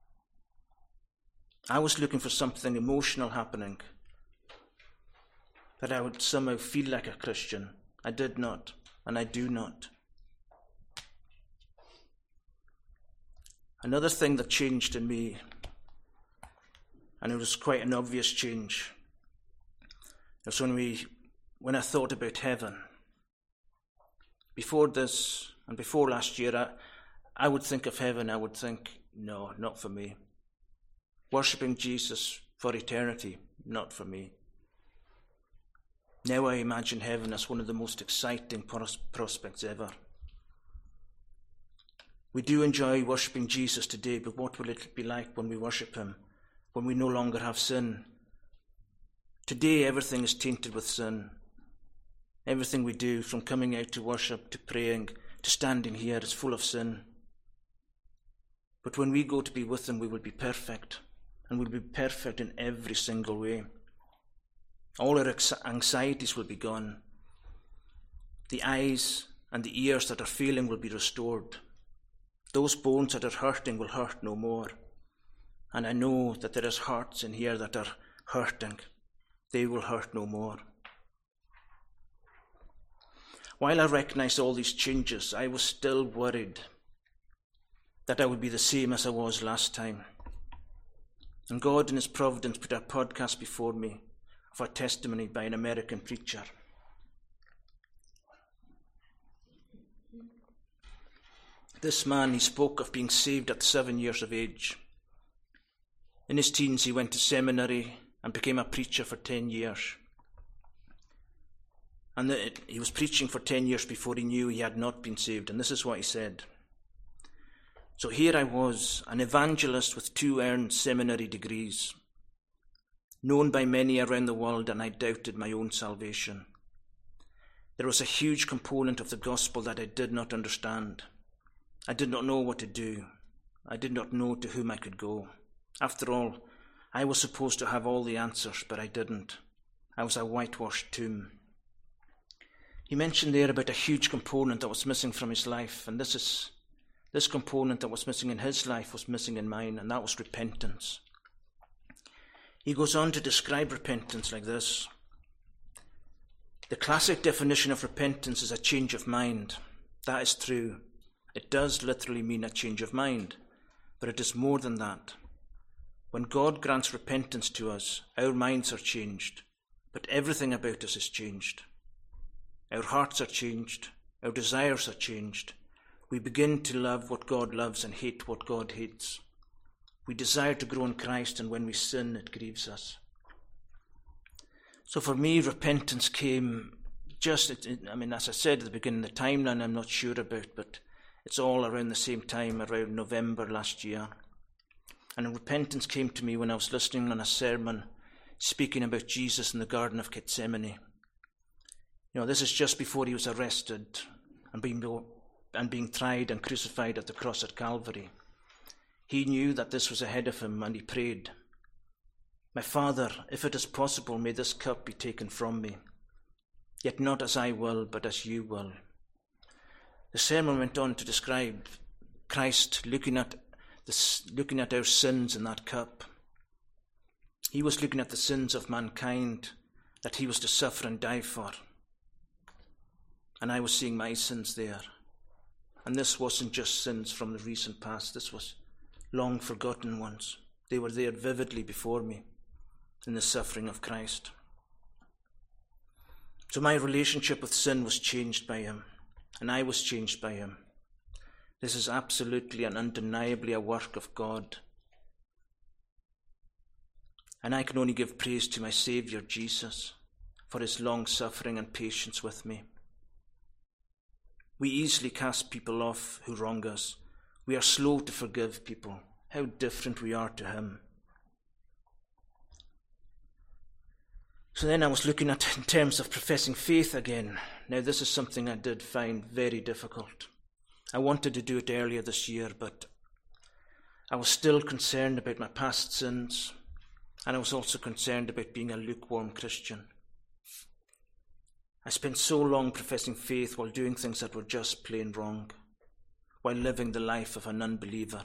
D: I was looking for something emotional happening, that I would somehow feel like a Christian. I did not, and I do not. Another thing that changed in me, and it was quite an obvious change, was when I thought about heaven. Before this, and before last year, I would think of heaven, I would think, no, not for me. Worshipping Jesus for eternity, not for me. Now I imagine heaven as one of the most exciting prospects ever. We do enjoy worshipping Jesus today, but what will it be like when we worship him, when we no longer have sin? Today everything is tainted with sin. Everything we do, from coming out to worship, to praying, to standing here, is full of sin. But when we go to be with him, we will be perfect, and we'll be perfect in every single way. All our anxieties will be gone. The eyes and the ears that are failing will be restored. Those bones that are hurting will hurt no more. And I know that there is hearts in here that are hurting. They will hurt no more. While I recognized all these changes, I was still worried that I would be the same as I was last time. And God in his providence put a podcast before me of a testimony by an American preacher. This man, he spoke of being saved at 7 years of age. In his teens, he went to seminary and became a preacher for 10 years. And he was preaching for 10 years before he knew he had not been saved. And this is what he said. So here I was, an evangelist with 2 earned seminary degrees, known by many around the world, and I doubted my own salvation. There was a huge component of the gospel that I did not understand. I did not know what to do. I did not know to whom I could go. After all, I was supposed to have all the answers, but I didn't. I was a whitewashed tomb. He mentioned there about a huge component that was missing from his life, and this component that was missing in his life was missing in mine, and that was repentance. He goes on to describe repentance like this. The classic definition of repentance is a change of mind. That is true. It does literally mean a change of mind, but it is more than that. When God grants repentance to us, our minds are changed, but everything about us is changed. Our hearts are changed, our desires are changed. We begin to love what God loves and hate what God hates. We desire to grow in Christ, and when we sin, it grieves us. So for me, repentance came as I said at the beginning, the timeline I'm not sure about, but it's all around the same time, around November last year. And repentance came to me when I was listening on a sermon speaking about Jesus in the Garden of Gethsemane. This is just before he was arrested and and being tried and crucified at the cross at Calvary. He knew that this was ahead of him, and he prayed, "My Father, if it is possible, may this cup be taken from me. Yet not as I will, but as you will." The sermon went on to describe Christ looking at our sins in that cup. He was looking at the sins of mankind that he was to suffer and die for. And I was seeing my sins there. And this wasn't just sins from the recent past. This was long forgotten ones. They were there vividly before me in the suffering of Christ. So my relationship with sin was changed by him, and I was changed by him. This is absolutely and undeniably a work of God. And I can only give praise to my Saviour Jesus for his long suffering and patience with me. We easily cast people off who wrong us. We are slow to forgive people. How different we are to him. So then I was looking at in terms of professing faith again. Now this is something I did find very difficult. I wanted to do it earlier this year, but I was still concerned about my past sins, and I was also concerned about being a lukewarm Christian. I spent so long professing faith while doing things that were just plain wrong, while living the life of an unbeliever.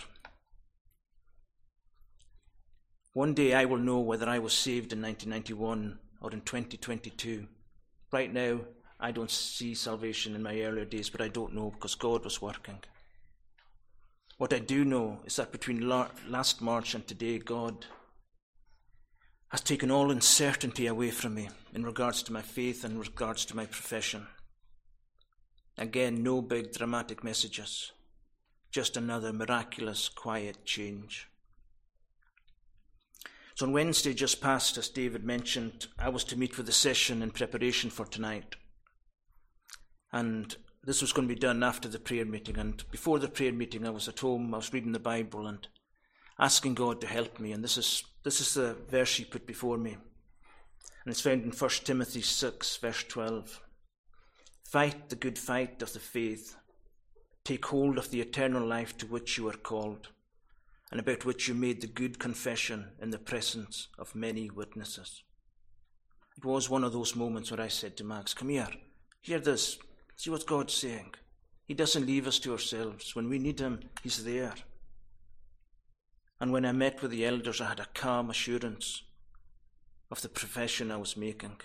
D: One day I will know whether I was saved in 1991 or in 2022. Right now, I don't see salvation in my earlier days, but I don't know because God was working. What I do know is that between last March and today, God has taken all uncertainty away from me in regards to my faith and in regards to my profession. Again, no big dramatic messages, just another miraculous, quiet change. So on Wednesday just past, as David mentioned, I was to meet with the session in preparation for tonight. And this was going to be done after the prayer meeting. And before the prayer meeting, I was at home, I was reading the Bible and asking God to help me. And this is the verse he put before me. And it's found in 1 Timothy 6, verse 12. "Fight the good fight of the faith. Take hold of the eternal life to which you are called, and about which you made the good confession in the presence of many witnesses." It was one of those moments where I said to Max, "Come here, hear this, see what God's saying. He doesn't leave us to ourselves. When we need him, he's there." And when I met with the elders, I had a calm assurance of the profession I was making.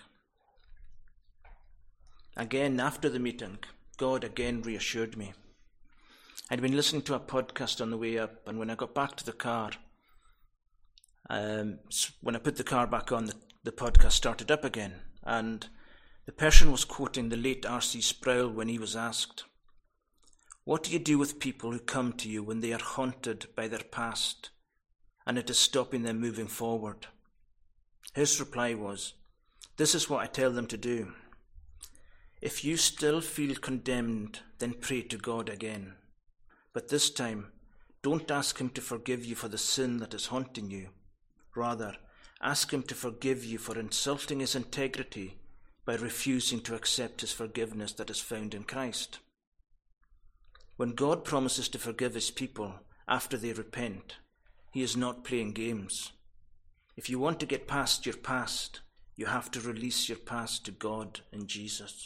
D: Again, after the meeting, God again reassured me. I'd been listening to a podcast on the way up, and when I got back to the car, when I put the car back on, the podcast started up again, and the person was quoting the late R.C. Sproul when he was asked, "What do you do with people who come to you when they are haunted by their past and it is stopping them moving forward?" His reply was, "This is what I tell them to do. If you still feel condemned, then pray to God again. But this time, don't ask him to forgive you for the sin that is haunting you. Rather, ask him to forgive you for insulting his integrity by refusing to accept his forgiveness that is found in Christ." When God promises to forgive his people after they repent, he is not playing games. If you want to get past your past, you have to release your past to God and Jesus.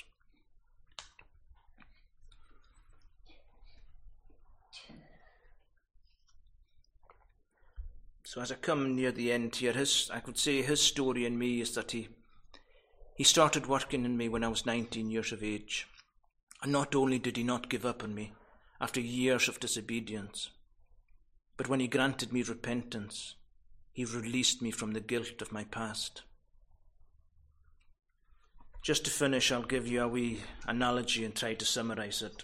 D: So as I come near the end here, I could say his story in me is that he started working in me when I was 19 years of age. And not only did he not give up on me after years of disobedience, but when he granted me repentance, he released me from the guilt of my past. Just to finish, I'll give you a wee analogy and try to summarize it.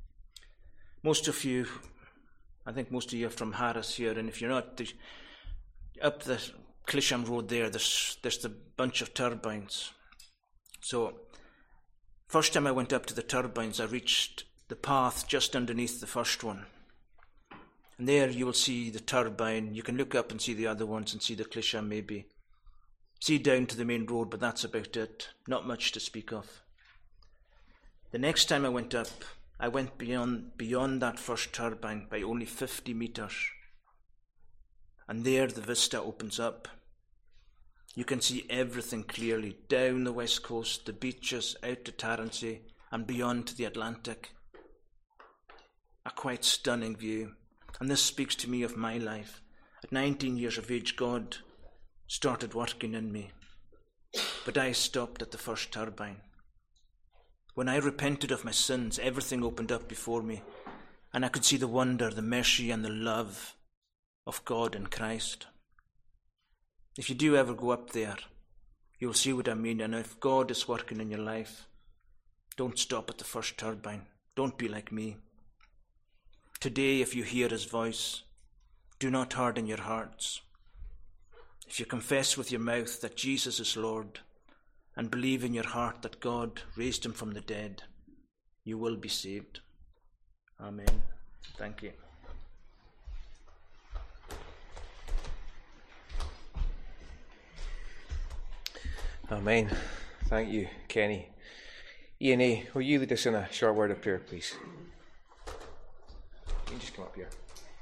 D: I think most of you are from Harris here, and if you're not, up the Clisham Road there's the bunch of turbines. So, first time I went up to the turbines, I reached the path just underneath the first one. And there you will see the turbine. You can look up and see the other ones and see the Clisham maybe. See down to the main road, but that's about it. Not much to speak of. The next time I went up, I went beyond that first turbine by only 50 meters. And there the vista opens up. You can see everything clearly, down the west coast, the beaches, out to Tarancy, and beyond to the Atlantic. A quite stunning view. And this speaks to me of my life. At 19 years of age, God started working in me. But I stopped at the first turbine. When I repented of my sins, everything opened up before me, and I could see the wonder, the mercy, and the love of God in Christ. If you do ever go up there, you'll see what I mean. And if God is working in your life, don't stop at the first turbine. Don't be like me. Today, if you hear his voice, do not harden your hearts. If you confess with your mouth that Jesus is Lord and believe in your heart that God raised him from the dead, you will be saved. Amen. Thank you.
A: Amen. Thank you, Kenny. Ian, will you lead us in a short word of prayer, please? You can just come up here.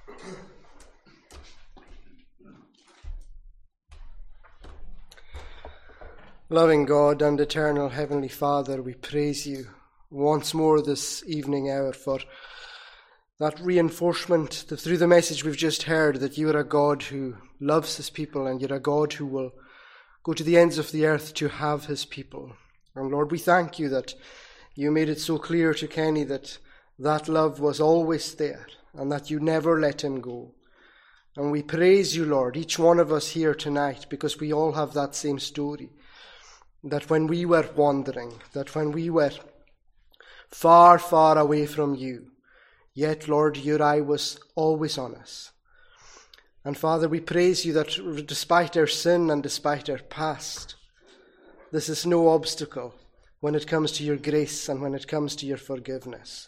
E: Loving God and eternal Heavenly Father, we praise you once more this evening hour for that reinforcement through the message we've just heard, that you are a God who loves his people and you're a God who will go to the ends of the earth to have his people. And Lord, we thank you that you made it so clear to Kenny that that love was always there and that you never let him go. And we praise you, Lord, each one of us here tonight, because we all have that same story. That when we were wandering, that when we were far, far away from you, yet, Lord, your eye was always on us. And Father, we praise you that despite our sin and despite our past, this is no obstacle when it comes to your grace and when it comes to your forgiveness.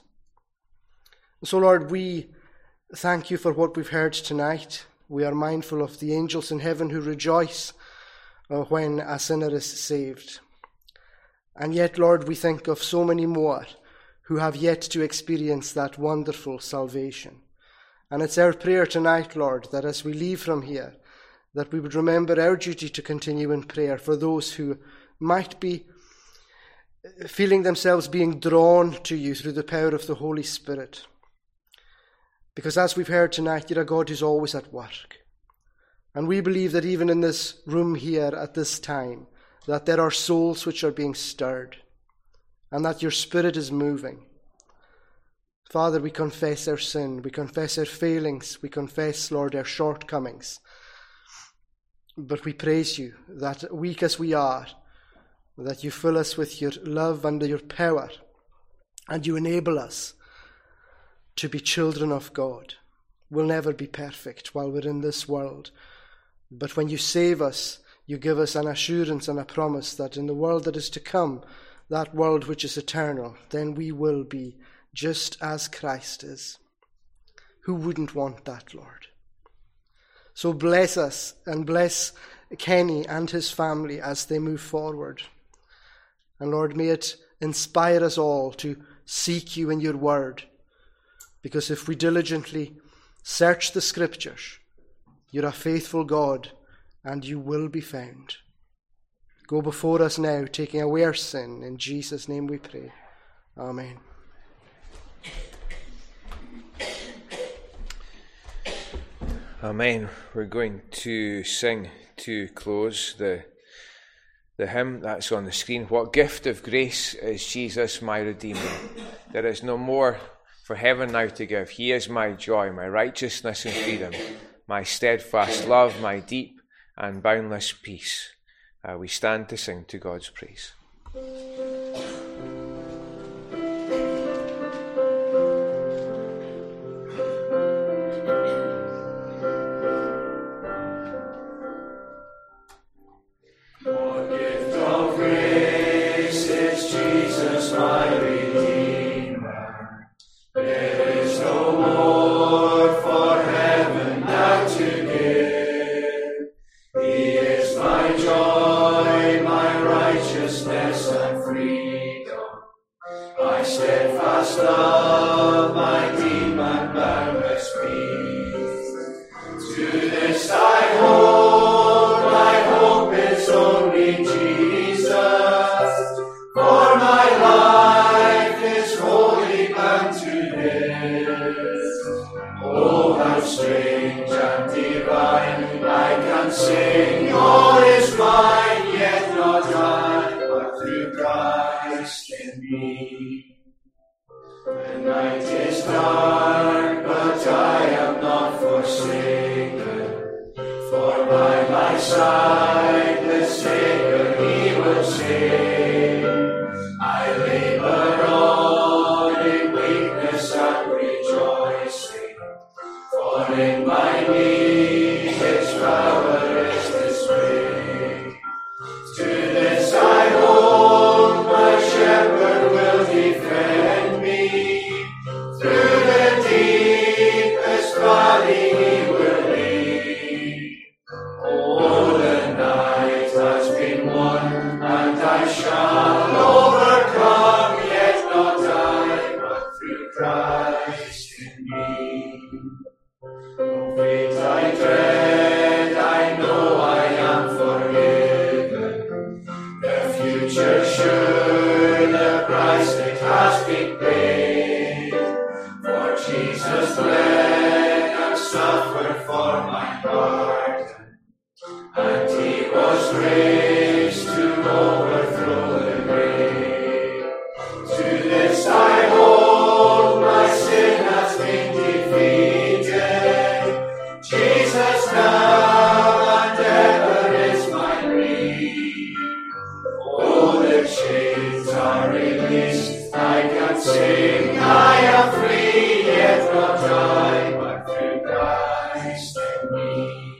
E: So, Lord, we thank you for what we've heard tonight. We are mindful of the angels in heaven who rejoice when a sinner is saved. And yet, Lord, we think of so many more who have yet to experience that wonderful salvation. And it's our prayer tonight, Lord, that as we leave from here, that we would remember our duty to continue in prayer for those who might be feeling themselves being drawn to you through the power of the Holy Spirit. Because as we've heard tonight, you're a God who's always at work. And we believe that even in this room here at this time, that there are souls which are being stirred and that your Spirit is moving. Father, we confess our sin, we confess our failings, we confess, Lord, our shortcomings. But we praise you that weak as we are, that you fill us with your love and your power, and you enable us to be children of God. We'll never be perfect while we're in this world. But when you save us, you give us an assurance and a promise that in the world that is to come, that world which is eternal, then we will be just as Christ is. Who wouldn't want that, Lord? So bless us and bless Kenny and his family as they move forward. And Lord, may it inspire us all to seek you in your word. Because if we diligently search the scriptures, you're a faithful God, and you will be found. Go before us now, taking away our sin. In Jesus' name we pray. Amen.
A: Amen. We're going to sing to close the hymn that's on the screen. What gift of grace is Jesus my Redeemer? There is no more for heaven now to give. He is my joy, my righteousness and freedom, my steadfast love, my deep and boundless peace. We stand to sing to God's praise.
C: Free. My steadfast love, my deep and boundless peace. To this I hold, my hope is only Jesus. For my life is wholly bound to this. Oh, how strange and divine, I can sing, all is mine, yet not I, but through Christ in me. The night is dark, but I am not forsaken, for by my side the Savior He will save. I labor on in weakness and rejoicing, for in my need His power is displayed. To this I hold, my shepherd will defend me. Through the deepest valley He will lead. Oh, the night has been won, and I shall overcome, yet not I, but through Christ in me. No fate I dread, I know I am forgiven. The future sure, the price it has been paid. For Jesus bled and suffered for my pardon, and He was raised to overthrow the grave. To this I hold, my sin has been defeated. Jesus now and ever is my creed. Oh, the chains are released, I can sing, I am free, yet not I, but through Christ in me.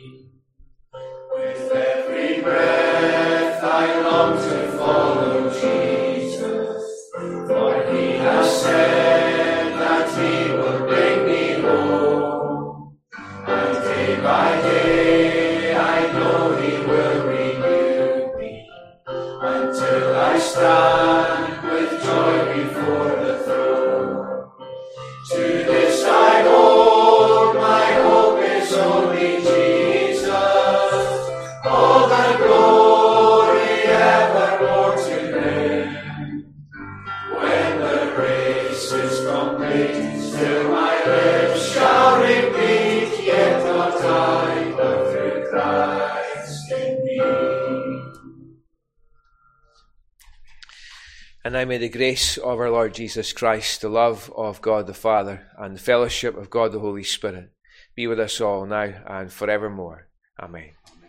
C: With every breath I long to follow Jesus, for He has said that He will bring me home. And day by day I know He will renew me, until I stand with joy before the throne. To this I hold, my hope is only Jesus. All the glory evermore to Him. When the race is complete, still my lips shall repeat, yet not I, but through Christ in me.
A: And now may the grace of our Lord Jesus Christ, the love of God the Father, and the fellowship of God the Holy Spirit be with us all now and forevermore. Amen.